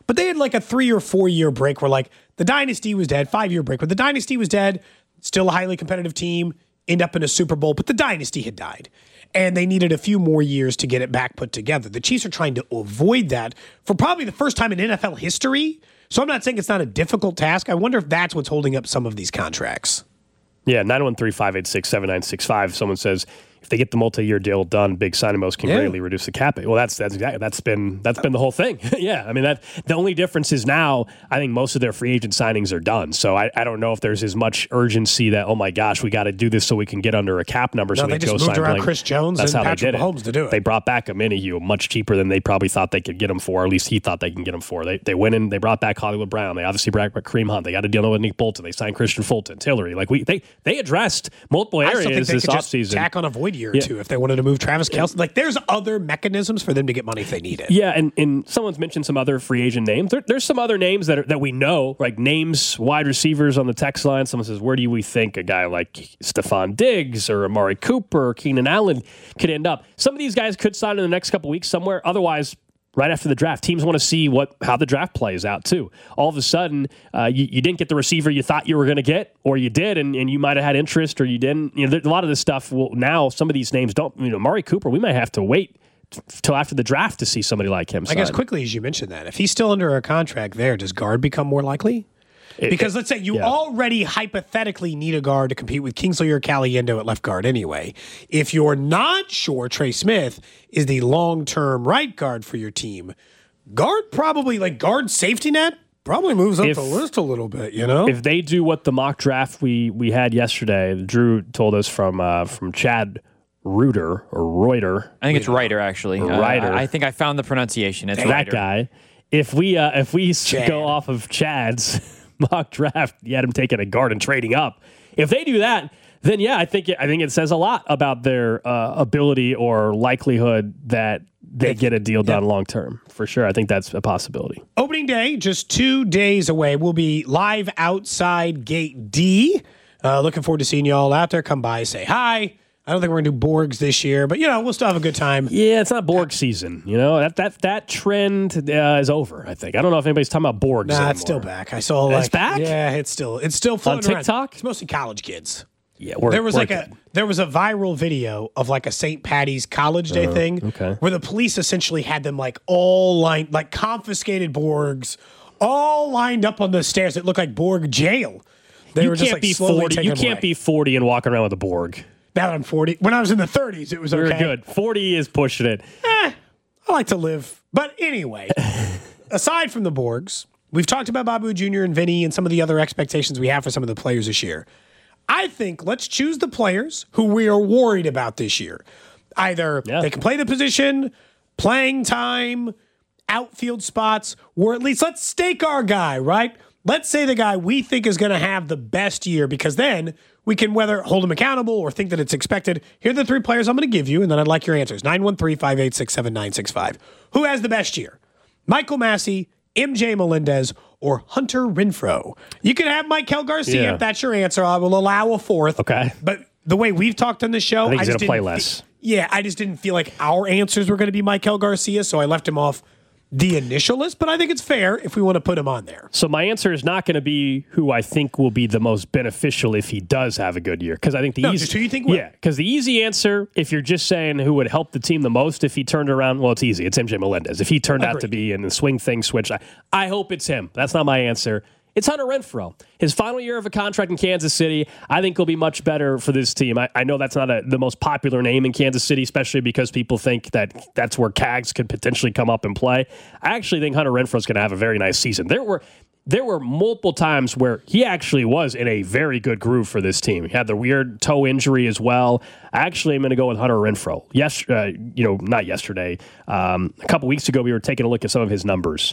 Speaker 7: But they had like a three or four year break where like the dynasty was dead, five year break, but the dynasty was dead, still a highly competitive team, end up in a Super Bowl, but the dynasty had died. And they needed a few more years to get it back put together. The Chiefs are trying to avoid that for probably the first time in N F L history. So I'm not saying it's not a difficult task. I wonder if that's what's holding up some of these contracts.
Speaker 6: Yeah, nine one three, five eight six, seven nine six five. Someone says, if they get the multi-year deal done, big signing most can
Speaker 7: Yeah.
Speaker 6: greatly reduce the cap. Well, that's that's exactly that's been that's been the whole thing. yeah, I mean that the only difference is now I think most of their free agent signings are done. So I, I don't know if there's as much urgency that oh my gosh we got to do this so we can get under a cap number.
Speaker 7: No,
Speaker 6: so
Speaker 7: they
Speaker 6: we
Speaker 7: just
Speaker 6: go
Speaker 7: moved
Speaker 6: sign
Speaker 7: around
Speaker 6: blank.
Speaker 7: Chris Jones
Speaker 6: That's
Speaker 7: and
Speaker 6: how
Speaker 7: Patrick
Speaker 6: they did
Speaker 7: Mahomes
Speaker 6: it.
Speaker 7: to do it.
Speaker 6: They brought back a Minihue much cheaper than they probably thought they could get him for, or at least he thought they can get him for. They they went in, they brought back Hollywood Brown. They obviously brought back Kareem Hunt. They got to deal with Nick Bolton. They signed Christian Fulton, Tillery. Like we they they addressed multiple
Speaker 7: I
Speaker 6: areas
Speaker 7: still think they
Speaker 6: this
Speaker 7: could just
Speaker 6: offseason.
Speaker 7: tack on a void year or
Speaker 6: Yeah.
Speaker 7: two if they wanted to move Travis Kelce. Like, there's other mechanisms for them to get money if they need it.
Speaker 6: Yeah, and, and someone's mentioned some other free agent names. There, there's some other names that are, that we know, like names, wide receivers on the text line. Someone says, where do we think a guy like Stephon Diggs or Amari Cooper or Keenan Allen could end up? Some of these guys could sign in the next couple weeks somewhere. Otherwise, right after the draft, teams want to see what how the draft plays out too. All of a sudden, uh, you, you didn't get the receiver you thought you were going to get, or you did, and, and you might have had interest, or you didn't. You know, there, a lot of this stuff will now. Some of these names don't. You know, Amari Cooper, we might have to wait t- till after the draft to see somebody like him.
Speaker 7: I guess
Speaker 6: sign.
Speaker 7: quickly as you mentioned that, if he's still under a contract there, does guard become more likely? Because let's say you
Speaker 6: yeah.
Speaker 7: already hypothetically need a guard to compete with Kingsley or Caliendo at left guard anyway. If you're not sure Trey Smith is the long-term right guard for your team, guard probably, like guard safety net, probably moves up
Speaker 6: If-
Speaker 7: the list a little bit, you know?
Speaker 6: If they do what the mock draft we we had yesterday, Drew told us from uh, from Chad Reuter or Reuter.
Speaker 8: I think it's Ryder, actually. Uh,
Speaker 6: Ryder.
Speaker 8: I think I found the pronunciation. It's
Speaker 6: that
Speaker 8: Ryder.
Speaker 6: guy. If we uh, if we s-
Speaker 7: Chad.
Speaker 6: go off of Chad's mock draft, you had him taking a guard and trading up. If they do that, then yeah, I think it, I think it says a lot about their uh, ability or likelihood that they get a deal done long term. For sure, I think that's a possibility.
Speaker 7: Opening day, just two days away. We'll be live outside Gate D. Uh, looking forward to seeing you all out there. Come by, say hi. I don't think we're going to do Borgs this year, but, you know, we'll still have a good time.
Speaker 6: Yeah, it's not Borg season. You know that that that trend uh, is over. I think. I don't know if anybody's talking about Borgs.
Speaker 7: Nah,
Speaker 6: anymore.
Speaker 7: it's still back. I saw like
Speaker 6: It's back?
Speaker 7: Yeah, it's still it's still floating
Speaker 6: On
Speaker 7: around.
Speaker 6: TikTok?
Speaker 7: It's mostly college kids.
Speaker 6: Yeah, we're,
Speaker 7: There was
Speaker 6: we're
Speaker 7: like a there was a viral video of like a Saint Patty's College Day thing,
Speaker 6: okay.
Speaker 7: where the police essentially had them like all lined, like confiscated Borgs, all lined up on the stairs. It looked like Borg jail. They
Speaker 6: you
Speaker 7: were
Speaker 6: can't
Speaker 7: just like
Speaker 6: be
Speaker 7: slowly
Speaker 6: forty.
Speaker 7: taken
Speaker 6: You can't
Speaker 7: away.
Speaker 6: be forty and walking around with a Borg.
Speaker 7: Now that I'm forty, when I was in the thirties, it was
Speaker 6: We
Speaker 7: okay.
Speaker 6: were good. Forty is pushing it.
Speaker 7: Eh, I like to live. But anyway, aside from the Borgs, we've talked about Babu Junior and Vinny and some of the other expectations we have for some of the players this year. I think let's choose the players who we are worried about this year. Either
Speaker 6: Yeah.
Speaker 7: they can play the position, playing time, outfield spots, or at least let's stake our guy, right? Let's say the guy we think is going to have the best year, because then we can whether hold him accountable or think that it's expected. Here are the three players I'm going to give you, and then I'd like your answers. nine one three, five eight six, seven nine six five. Who has the best year? Michael Massey, M J Melendez, or Hunter Renfrow? You can have Michael Garcia
Speaker 6: Yeah.
Speaker 7: if that's your answer. I will allow a fourth.
Speaker 6: Okay.
Speaker 7: But the way we've talked on the show,
Speaker 6: I think he's
Speaker 7: just
Speaker 6: gonna play
Speaker 7: didn't
Speaker 6: less.
Speaker 7: fe- yeah, I just didn't feel like our answers were going to be Michael Garcia, so I left him off the initial list. But I think it's fair if we want to put him on there.
Speaker 6: So my answer is not going to be who I think will be the most beneficial if he does have a good year. Because I think the
Speaker 7: No,
Speaker 6: easy,
Speaker 7: just who you think will.
Speaker 6: yeah. Because the easy answer, if you're just saying who would help the team the most if he turned around, well, it's easy. It's M J Melendez. If he turned out to
Speaker 7: Agreed.
Speaker 6: be in the swing thing switch, I, I hope it's him. That's not my answer. It's Hunter Renfrow. His final year of a contract in Kansas City, I think will be much better for this team. I, I know that's not a, the most popular name in Kansas City, especially because people think that that's where Cags could potentially come up and play. I actually think Hunter Renfrow is going to have a very nice season. There were there were multiple times where he actually was in a very good groove for this team. He had the weird toe injury as well. I actually am going to go with Hunter Renfrow. Yes, uh, you know, not yesterday. Um, a couple weeks ago, we were taking a look at some of his numbers,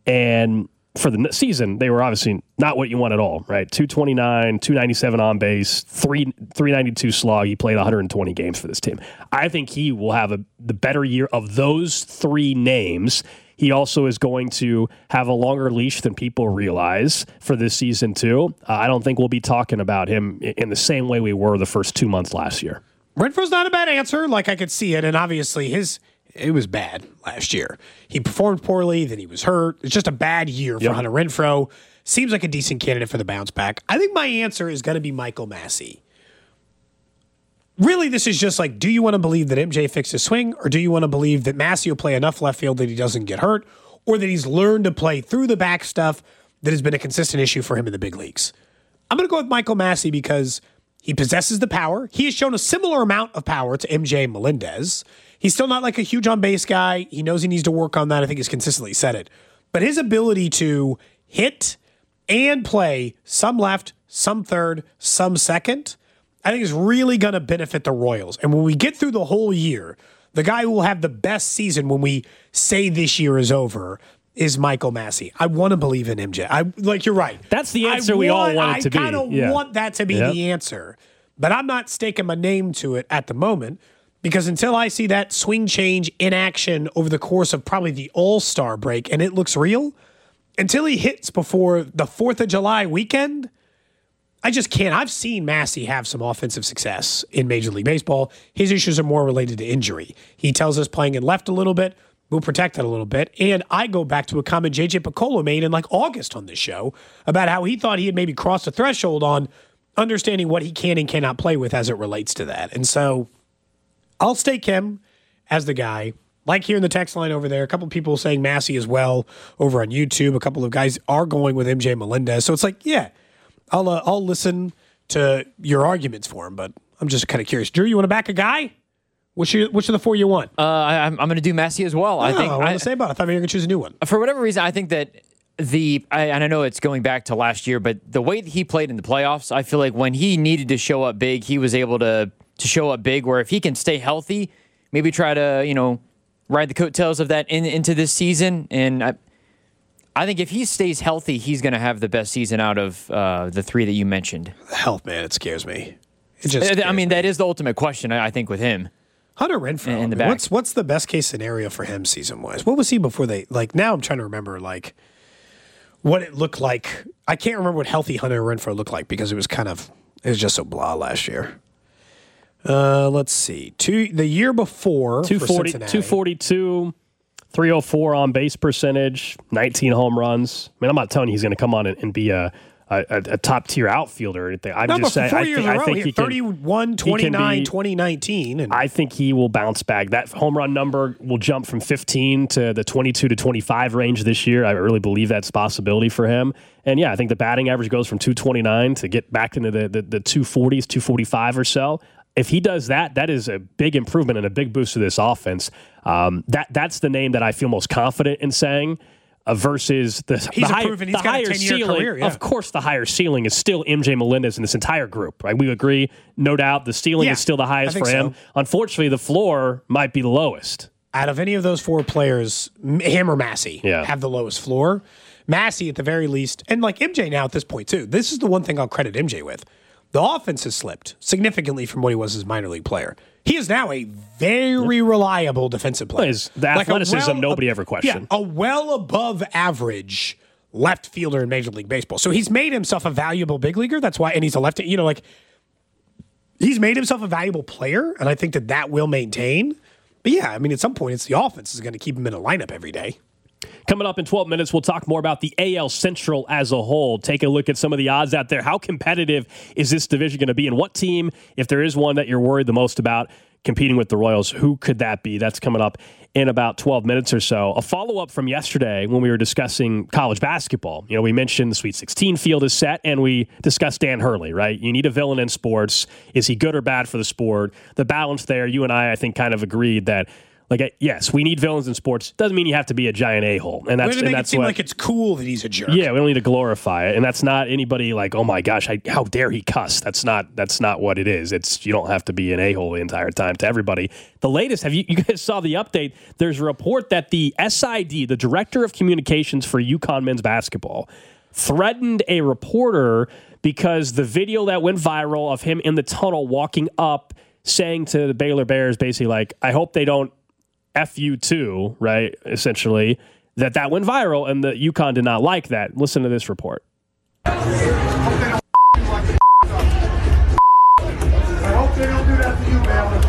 Speaker 6: and for the season, they were obviously not what you want at all, right? two twenty-nine, two ninety-seven on base, three ninety-two slog. He played one hundred twenty games for this team. I think he will have a, the better year of those three names. He also is going to have a longer leash than people realize for this season, too. Uh, I don't think we'll be talking about him in the same way we were the first two months last year.
Speaker 7: Renfro's not a bad answer. Like, I could see it, and obviously his it was bad last year. He performed poorly, then he was hurt. It's just a bad year for
Speaker 6: Yep.
Speaker 7: Hunter Renfrow. Seems like a decent candidate for the bounce back. I think my answer is going to be Michael Massey. Really, this is just like, do you want to believe that M J fixed his swing, or do you want to believe that Massey will play enough left field that he doesn't get hurt, or that he's learned to play through the back stuff that has been a consistent issue for him in the big leagues? I'm going to go with Michael Massey because he possesses the power. He has shown a similar amount of power to M J Melendez. He's still not like a huge on-base guy. He knows he needs to work on that. I think he's consistently said it. But his ability to hit and play some left, some third, some second, I think is really going to benefit the Royals. And when we get through the whole year, the guy who will have the best season when we say this year is over is Michael Massey. I want to believe in M J. I like you're right.
Speaker 6: That's the answer I we want, all want it to be.
Speaker 7: I kind of
Speaker 6: yeah.
Speaker 7: want that to be
Speaker 6: yep.
Speaker 7: the answer. But I'm not staking my name to it at the moment because until I see that swing change in action over the course of probably the All-Star break and it looks real, until he hits before the fourth of July weekend, I just can't. I've seen Massey have some offensive success in Major League Baseball. His issues are more related to injury. He tells us playing in left a little bit, we'll protect that a little bit. And I go back to a comment J J Piccolo made in like August on this show about how he thought he had maybe crossed a threshold on understanding what he can and cannot play with as it relates to that. And so I'll stake him as the guy. Like here in the text line over there, a couple of people saying Massey as well over on YouTube. A couple of guys are going with M J Melendez. So it's like, yeah, I'll uh, I'll listen to your arguments for him, but I'm just kind of curious. Drew, you want to back a guy? Which you, which of the four you want?
Speaker 8: Uh, I, I'm I'm going to do Massey as well.
Speaker 7: Oh,
Speaker 8: I think
Speaker 7: I want
Speaker 8: I,
Speaker 7: to say about it. I thought maybe you were going to choose a new one.
Speaker 8: For whatever reason, I think that the I, and I know it's going back to last year, but the way that he played in the playoffs, I feel like when he needed to show up big, he was able to to show up big. Where if he can stay healthy, maybe try to you know ride the coattails of that in, into this season, and I. I think if he stays healthy, he's going to have the best season out of uh, the three that you mentioned.
Speaker 7: The health, man, it scares me. It just
Speaker 8: I mean,
Speaker 7: me.
Speaker 8: that is the ultimate question, I think, with him.
Speaker 7: Hunter Renfroe,
Speaker 8: in the
Speaker 7: I mean,
Speaker 8: back.
Speaker 7: what's what's the best case scenario for him season wise? What was he before they like? Now I'm trying to remember like what it looked like. I can't remember what healthy Hunter Renfroe looked like because it was kind of it was just so blah last year. Uh, let's see, two the year before
Speaker 6: two forty, two forty-two three oh four on base percentage, nineteen home runs. I mean, I'm not telling you he's going to come on and, and be a, a, a top tier outfielder or anything. I'm
Speaker 7: no,
Speaker 6: just saying.
Speaker 7: four
Speaker 6: I
Speaker 7: years
Speaker 6: think,
Speaker 7: in a
Speaker 6: I
Speaker 7: row,
Speaker 6: think
Speaker 7: he
Speaker 6: he
Speaker 7: had thirty-one, twenty-nine, twenty nineteen. And
Speaker 6: I think he will bounce back. That home run number will jump from fifteen to the twenty-two to twenty-five range this year. I really believe that's a possibility for him. And yeah, I think the batting average goes from two twenty-nine to get back into the, the, the two forties, two forty-five or so. If he does that, that is a big improvement and a big boost to this offense. Um, that that's the name that I feel most confident in saying uh, versus the,
Speaker 7: he's
Speaker 6: the, high,
Speaker 7: proven he's
Speaker 6: the
Speaker 7: got
Speaker 6: higher
Speaker 7: a ten-year
Speaker 6: ceiling.
Speaker 7: career, yeah.
Speaker 6: Of course, the higher ceiling is still M J Melendez in this entire group, right? We agree, no doubt. The ceiling
Speaker 7: yeah,
Speaker 6: is still the highest for him.
Speaker 7: So.
Speaker 6: Unfortunately, the floor might be the lowest.
Speaker 7: Out of any of those four players, him or Massey
Speaker 6: yeah.
Speaker 7: have the lowest floor. Massey, at the very least, and like M J now at this point too. This is the one thing I'll credit M J with. The offense has slipped significantly from what he was as a minor league player. He is now a very reliable defensive player.
Speaker 6: Well, the athleticism, like well, nobody ever questioned.
Speaker 7: Yeah, a well above average left fielder in Major League Baseball. So he's made himself a valuable big leaguer. That's why, and he's a lefty. You know, like he's made himself a valuable player, and I think that that will maintain. But yeah, I mean, at some point, it's the offense is going to keep him in a lineup every day.
Speaker 6: Coming up in twelve minutes, we'll talk more about the A L Central as a whole. Take a look at some of the odds out there. How competitive is this division going to be? And what team, if there is one that you're worried the most about competing with the Royals, who could that be? That's coming up in about twelve minutes or so. A follow-up from yesterday when we were discussing college basketball. You know, we mentioned the Sweet sixteen field is set, and we discussed Dan Hurley, right? You need a villain in sports. Is he good or bad for the sport? The balance there, you and I, I think, kind of agreed that Like, yes, we need villains in sports. Doesn't mean you have to be a giant a-hole. And that's,
Speaker 7: we don't
Speaker 6: and
Speaker 7: make
Speaker 6: that's
Speaker 7: it seem
Speaker 6: what,
Speaker 7: like it's cool that he's a jerk.
Speaker 6: Yeah, we don't need to glorify it. And that's not anybody like, oh my gosh, I, how dare he cuss? That's not that's not what it is. It's you don't have to be an a-hole the entire time to everybody. The latest, have you, you guys saw the update? There's a report that the S I D, the Director of Communications for UConn men's basketball, threatened a reporter because the video that went viral of him in the tunnel walking up saying to the Baylor Bears basically like, I hope they don't F you too, right? Essentially, that that went viral, and the UConn did not like that. Listen to this report.
Speaker 12: I hope they don't do that to you, man.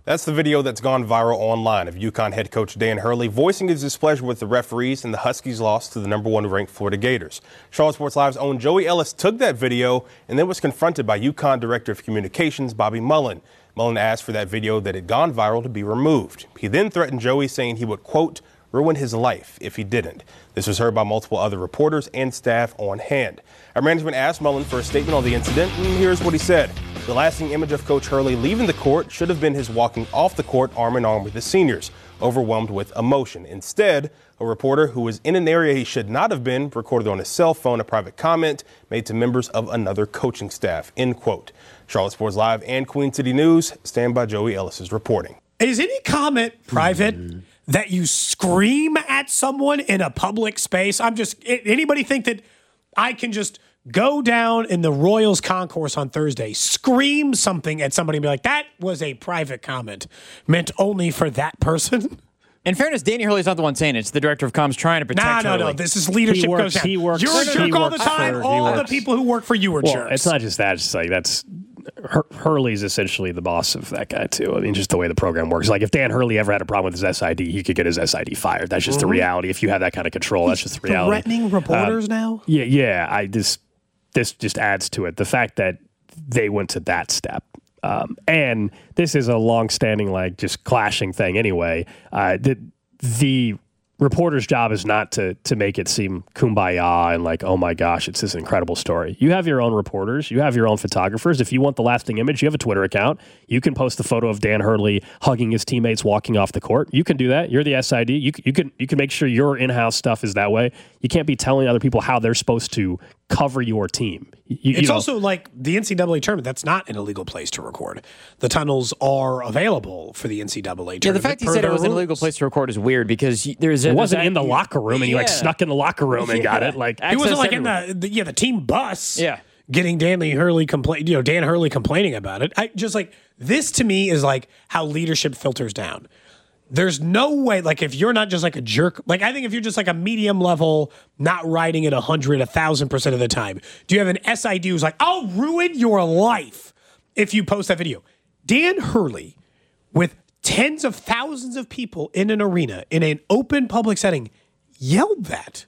Speaker 12: That's the video that's gone viral online of UConn head coach Dan Hurley voicing his displeasure with the referees and the Huskies' loss to the number one ranked Florida Gators. Charlotte Sports Live's own Joey Ellis took that video and then was confronted by UConn Director of Communications Bobby Mullen. Mullen asked for that video that had gone viral to be removed. He then threatened Joey, saying he would, quote, ruin his life if he didn't. This was heard by multiple other reporters and staff on hand. Our management asked Mullen for a statement on the incident, and here's what he said. The lasting image of Coach Hurley leaving the court should have been his walking off the court arm in arm with the seniors, overwhelmed with emotion. Instead, a reporter who was in an area he should not have been recorded on his cell phone a private comment made to members of another coaching staff, end quote. Charlotte Sports Live and Queen City News, stand by Joey Ellis's reporting.
Speaker 7: Is any comment private mm-hmm. that you scream at someone in a public space? I'm just, anybody think that I can just go down in the Royals concourse on Thursday, scream something at somebody and be like, that was a private comment meant only for that person?
Speaker 8: In fairness, Danny Hurley's not the one saying it. It's the director of comms trying to protect
Speaker 7: No, no,
Speaker 8: Hurley.
Speaker 7: no. This is leadership
Speaker 6: works,
Speaker 7: goes down.
Speaker 6: He works,
Speaker 7: You're a jerk
Speaker 6: he
Speaker 7: all the
Speaker 6: works
Speaker 7: time.
Speaker 6: for,
Speaker 7: all
Speaker 6: works.
Speaker 7: the people who work for you are
Speaker 6: well,
Speaker 7: jerks.
Speaker 6: It's not just that. It's like that's Hur- Hurley's essentially the boss of that guy, too. I mean, just the way the program works. Like, if Dan Hurley ever had a problem with his S I D, he could get his S I D fired. That's just mm-hmm. the reality. If you have that kind of control, that's just the reality.
Speaker 7: Threatening reporters um, now?
Speaker 6: Yeah, yeah. I this This just adds to it. The fact that they went to that step. Um, and this is a long-standing, like, just clashing thing anyway. Uh, the, the reporter's job is not to to make it seem kumbaya and like, oh my gosh, it's this incredible story. You have your own reporters. You have your own photographers. If you want the lasting image, you have a Twitter account. You can post the photo of Dan Hurley hugging his teammates walking off the court. You can do that. You're the S I D. You, you, can, you can make sure your in-house stuff is that way. You can't be telling other people how they're supposed to cover your team. You,
Speaker 7: it's
Speaker 6: you know,
Speaker 7: also like the N C double A tournament. That's not an illegal place to record. The tunnels are available for the N C double A tournament.
Speaker 8: Yeah, the fact he said it was rules. an illegal place to record is weird because there's
Speaker 6: it wasn't
Speaker 8: a,
Speaker 6: in the locker room and yeah. you like snuck in the locker room and yeah. got it. Like
Speaker 7: he wasn't like everywhere. in the, the yeah the team bus.
Speaker 8: Yeah,
Speaker 7: getting Danny Hurley complain. You know, Dan Hurley complaining about it. I just like this to me is like how leadership filters down. There's no way, like, if you're not just like a jerk, like, I think if you're just like a medium level, not riding it a hundred, a thousand percent of the time, do you have an S I D who's like, I'll ruin your life if you post that video? Dan Hurley, with tens of thousands of people in an arena, in an open public setting, yelled that.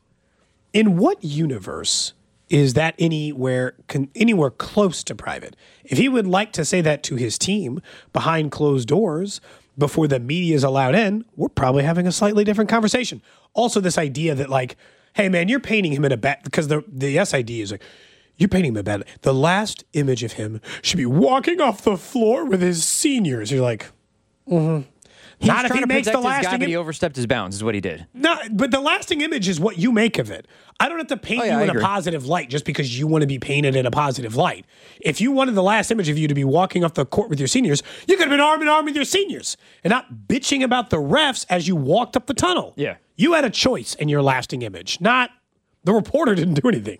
Speaker 7: In what universe is that anywhere, anywhere close to private? If he would like to say that to his team behind closed doors, before the media is allowed in, we're probably having a slightly different conversation. Also, this idea that, like, hey, man, you're painting him in a bad, because the, the S I D is like, you're painting him in a bad. The last image of him should be walking off the floor with his seniors. You're like, mm-hmm.
Speaker 8: He's
Speaker 7: Not if he
Speaker 8: to
Speaker 7: makes the
Speaker 8: his
Speaker 7: lasting
Speaker 8: guy, but he overstepped his bounds, is what he did.
Speaker 7: No, but the lasting image is what you make of it. I don't have to paint
Speaker 8: oh, yeah,
Speaker 7: you in
Speaker 8: I
Speaker 7: a
Speaker 8: agree.
Speaker 7: positive light just because you want to be painted in a positive light. If you wanted the last image of you to be walking off the court with your seniors, you could have been arm in arm with your seniors and not bitching about the refs as you walked up the tunnel.
Speaker 8: Yeah.
Speaker 7: You had a choice in your lasting image, not the reporter didn't do anything.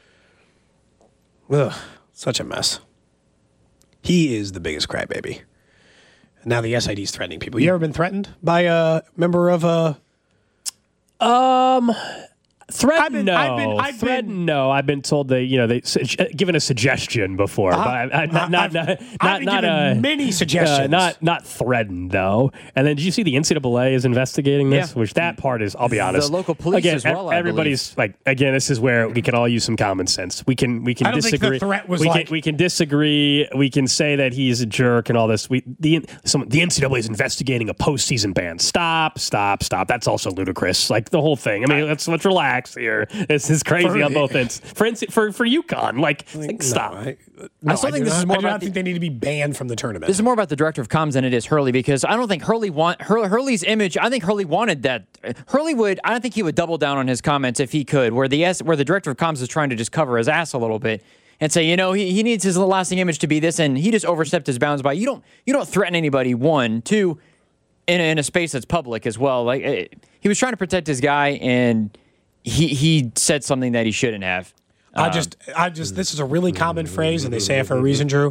Speaker 7: Ugh, such a mess. He is the biggest crybaby. Now the S I D is threatening people. You ever been threatened by a member of a...
Speaker 6: Um... Threat,
Speaker 7: I've been,
Speaker 6: no.
Speaker 7: I've been, I've
Speaker 6: Threat,
Speaker 7: been,
Speaker 6: no. I've been told they, you know, they given a suggestion before,
Speaker 7: uh-huh.
Speaker 6: but I, I, not, not,
Speaker 7: I've,
Speaker 6: not,
Speaker 7: I've
Speaker 6: not,
Speaker 7: been
Speaker 6: not
Speaker 7: given
Speaker 6: uh,
Speaker 7: many suggestions.
Speaker 6: Uh, not, not threatened though. And then, did you see the N C double A is investigating this?
Speaker 8: Yeah.
Speaker 6: Which that part is, I'll be honest.
Speaker 8: The local police
Speaker 6: again,
Speaker 8: as well. I
Speaker 6: everybody's
Speaker 8: believe.
Speaker 6: like, again, this is where we can all use some common sense. We can, we can
Speaker 7: I don't
Speaker 6: disagree.
Speaker 7: think the threat was
Speaker 6: we
Speaker 7: like,
Speaker 6: can, we can disagree. We can say that he's a jerk and all this. We the some the N C double A is investigating a postseason ban. Stop, stop, stop. That's also ludicrous. Like the whole thing. I mean, let's let's relax here. This is crazy
Speaker 7: For-
Speaker 6: on both ends. For for for UConn, like, like
Speaker 7: no,
Speaker 6: stop.
Speaker 7: I, no,
Speaker 8: I still
Speaker 7: I
Speaker 8: think
Speaker 7: do
Speaker 8: this
Speaker 7: not,
Speaker 8: is more
Speaker 7: I do
Speaker 8: about
Speaker 7: not
Speaker 8: the-
Speaker 7: think they need to be banned from the tournament.
Speaker 8: This is more about the director of comms than it is Hurley, because I don't think Hurley want Hur- Hurley's image. I think Hurley wanted that. Hurley would. I don't think he would double down on his comments if he could. Where the S, where the director of comms is trying to just cover his ass a little bit and say, you know, he, he needs his lasting image to be this, and he just overstepped his bounds by. You don't you don't threaten anybody. One, two, in a, in a space that's public as well. Like it, he was trying to protect his guy, and he he said something that he shouldn't have.
Speaker 7: I just, I just, this is a really common phrase, and they say it for a reason, Drew.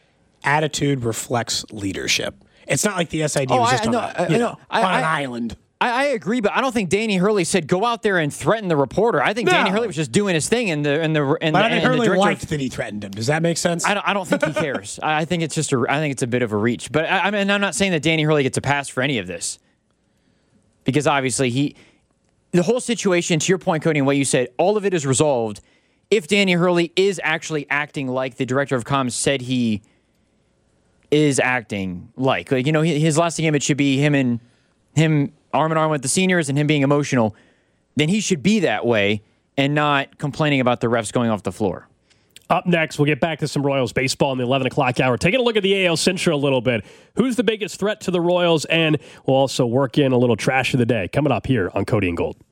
Speaker 7: Attitude reflects leadership. It's not like the S I D
Speaker 8: Oh,
Speaker 7: was
Speaker 8: I-
Speaker 7: just on,
Speaker 8: no,
Speaker 7: a,
Speaker 8: I-
Speaker 7: you
Speaker 8: no,
Speaker 7: know,
Speaker 8: I-
Speaker 7: on an
Speaker 8: I-
Speaker 7: island.
Speaker 8: I, I agree, but I don't think Danny Hurley said go out there and threaten the reporter. I think
Speaker 7: No.
Speaker 8: Danny Hurley was just doing his thing, and the and the and
Speaker 7: But
Speaker 8: the,
Speaker 7: I think
Speaker 8: and
Speaker 7: Hurley
Speaker 8: the director
Speaker 7: liked
Speaker 8: of,
Speaker 7: that he threatened him. Does that make sense?
Speaker 8: I don't, I don't think he cares. I I think it's just a I think it's a bit of a reach. But I, I mean, I'm not saying that Danny Hurley gets a pass for any of this, because obviously he, the whole situation. To your point, Cody, and what you said, all of it is resolved if Danny Hurley is actually acting like the director of comms said he is acting like. Like, you know, his lasting image should be him and him arm in arm with the seniors and him being emotional. Then he should be that way and not complaining about the refs going off the floor.
Speaker 6: Up next, we'll get back to some Royals baseball in the eleven o'clock hour. Taking a look at the A L Central a little bit. Who's the biggest threat to the Royals? And we'll also work in a little trash of the day coming up here on Cody and Gold.